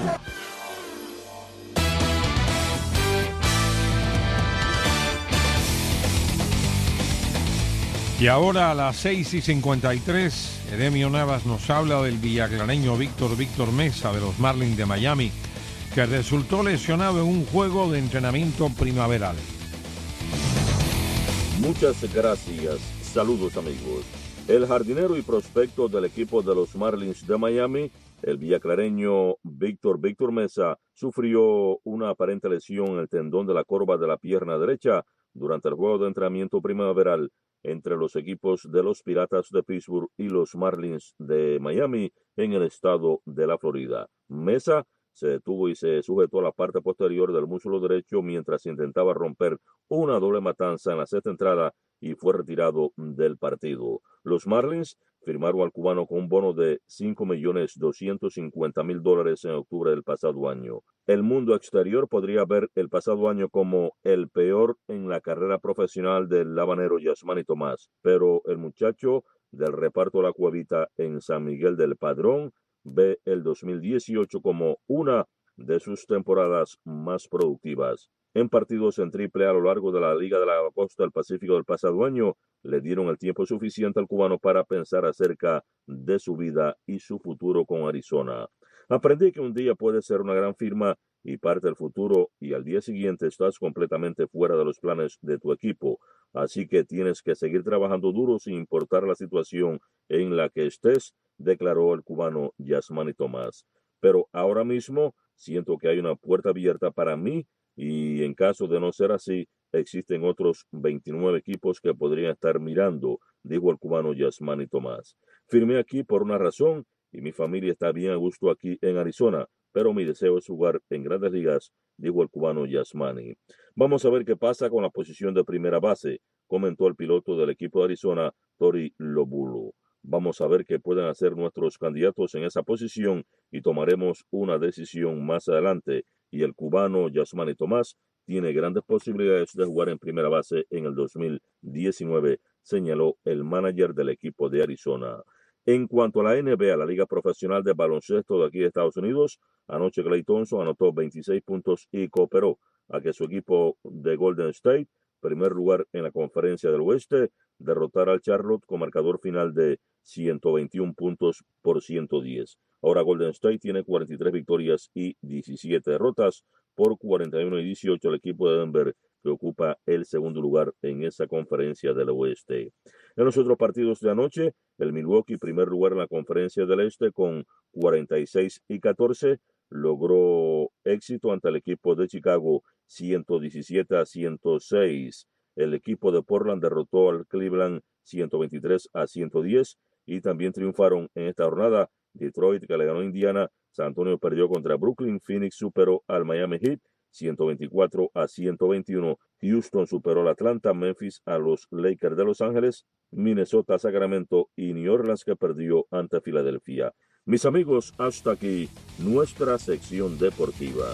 Y ahora a las seis y cincuenta y tres, Eremio Navas nos habla del villaclareño Víctor Víctor Mesa de los Marlins de Miami, que resultó lesionado en un juego de entrenamiento primaveral. Muchas gracias. Saludos, amigos. El jardinero y prospecto del equipo de los Marlins de Miami, el villaclareño Víctor Víctor Mesa, sufrió una aparente lesión en el tendón de la corva de la pierna derecha durante el juego de entrenamiento primaveral entre los equipos de los Piratas de Pittsburgh y los Marlins de Miami en el estado de la Florida. Mesa se detuvo y se sujetó a la parte posterior del muslo derecho mientras intentaba romper una doble matanza en la sexta entrada y fue retirado del partido. Los Marlins firmaron al cubano con un bono de cinco millones doscientos cincuenta mil dólares en octubre del pasado año. El mundo exterior podría ver el pasado año como el peor en la carrera profesional del habanero Yasmani Tomás, pero el muchacho del reparto La Cuevita en San Miguel del Padrón ve el dos mil dieciocho como una de sus temporadas más productivas. En partidos en triple A a lo largo de la Liga de la Costa del Pacífico del pasado año, le dieron el tiempo suficiente al cubano para pensar acerca de su vida y su futuro con Arizona. Aprendí que un día puede ser una gran firma y parte del futuro, y al día siguiente estás completamente fuera de los planes de tu equipo. Así que tienes que seguir trabajando duro sin importar la situación en la que estés, declaró el cubano Yasmani Tomás. Pero ahora mismo siento que hay una puerta abierta para mí, y en caso de no ser así, existen otros veintinueve equipos que podrían estar mirando, dijo el cubano Yasmani Tomás. Firmé aquí por una razón y mi familia está bien a gusto aquí en Arizona, pero mi deseo es jugar en Grandes Ligas, dijo el cubano Yasmani. Vamos a ver qué pasa con la posición de primera base, comentó el piloto del equipo de Arizona, Tori Lobulo. Vamos a ver qué pueden hacer nuestros candidatos en esa posición y tomaremos una decisión más adelante. Y el cubano Yasmani Tomás tiene grandes posibilidades de jugar en primera base en el dos mil diecinueve, señaló el manager del equipo de Arizona. En cuanto a la N B A, la Liga Profesional de Baloncesto de aquí de Estados Unidos, anoche Klay Thompson anotó veintiséis puntos y cooperó a que su equipo de Golden State, primer lugar en la Conferencia del Oeste, derrotara al Charlotte con marcador final de ciento veintiún puntos por ciento diez. Ahora Golden State tiene cuarenta y tres victorias y diecisiete derrotas por cuarenta y uno y dieciocho el equipo de Denver, que ocupa el segundo lugar en esa Conferencia del Oeste. En los otros partidos de anoche, el Milwaukee, primer lugar en la Conferencia del Este con cuarenta y seis y catorce, logró éxito ante el equipo de Chicago ciento diecisiete a ciento seis. El equipo de Portland derrotó al Cleveland ciento veintitrés a ciento diez y también triunfaron en esta jornada Detroit, que le ganó a Indiana. San Antonio perdió contra Brooklyn. Phoenix superó al Miami Heat ciento veinticuatro a ciento veintiuno. Houston superó al Atlanta. Memphis a los Lakers de Los Ángeles. Minnesota, Sacramento y New Orleans, que perdió ante Filadelfia. Mis amigos, hasta aquí nuestra sección deportiva.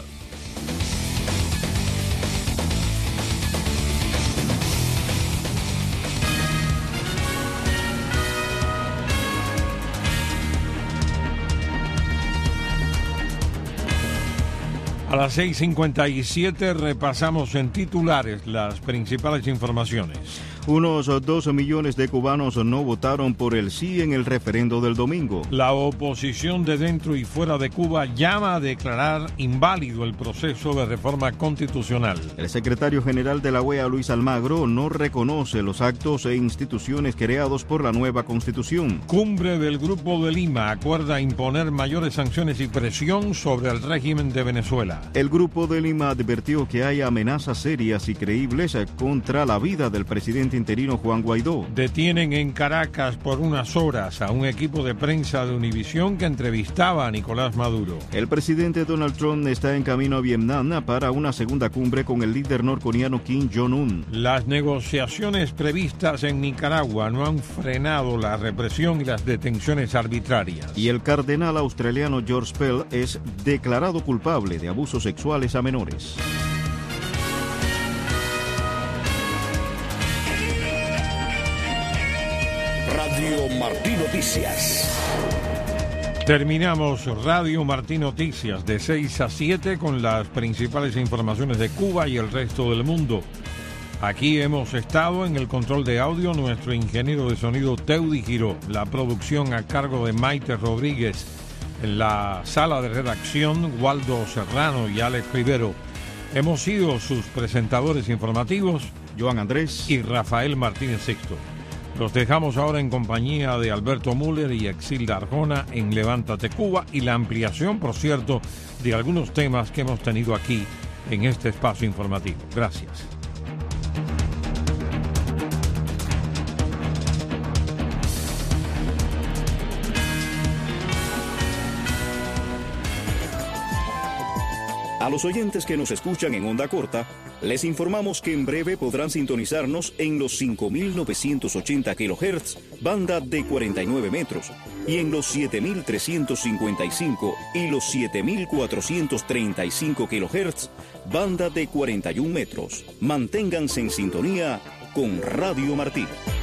A las seis cincuenta y siete repasamos en titulares las principales informaciones. Unos dos millones de cubanos no votaron por el sí en el referendo del domingo. La oposición de dentro y fuera de Cuba llama a declarar inválido el proceso de reforma constitucional. El secretario general de la O E A, Luis Almagro, no reconoce los actos e instituciones creados por la nueva Constitución. Cumbre del Grupo de Lima acuerda imponer mayores sanciones y presión sobre el régimen de Venezuela. El Grupo de Lima advirtió que hay amenazas serias y creíbles contra la vida del presidente interino Juan Guaidó. Detienen en Caracas por unas horas a un equipo de prensa de Univisión que entrevistaba a Nicolás Maduro. El presidente Donald Trump está en camino a Vietnam para una segunda cumbre con el líder norcoreano Kim Jong-un. Las negociaciones previstas en Nicaragua no han frenado la represión y las detenciones arbitrarias. Y el cardenal australiano George Pell es declarado culpable de abusos sexuales a menores. Radio Martí Noticias. Terminamos Radio Martí Noticias de seis a siete con las principales informaciones de Cuba y el resto del mundo. Aquí hemos estado en el control de audio nuestro ingeniero de sonido Teudi Giró, la producción a cargo de Maite Rodríguez, en la sala de redacción Waldo Serrano y Alex Rivero. Hemos sido sus presentadores informativos, Joan Andrés y Rafael Martínez Sixto. Los dejamos ahora en compañía de Alberto Müller y Exilda Arjona en Levántate Cuba y la ampliación, por cierto, de algunos temas que hemos tenido aquí en este espacio informativo. Gracias. A los oyentes que nos escuchan en onda corta, les informamos que en breve podrán sintonizarnos en los cinco mil novecientos ochenta kilohertz, banda de cuarenta y nueve metros, y en los siete mil trescientos cincuenta y cinco y los siete mil cuatrocientos treinta y cinco kilohertz, banda de cuarenta y uno metros. Manténganse en sintonía con Radio Martí.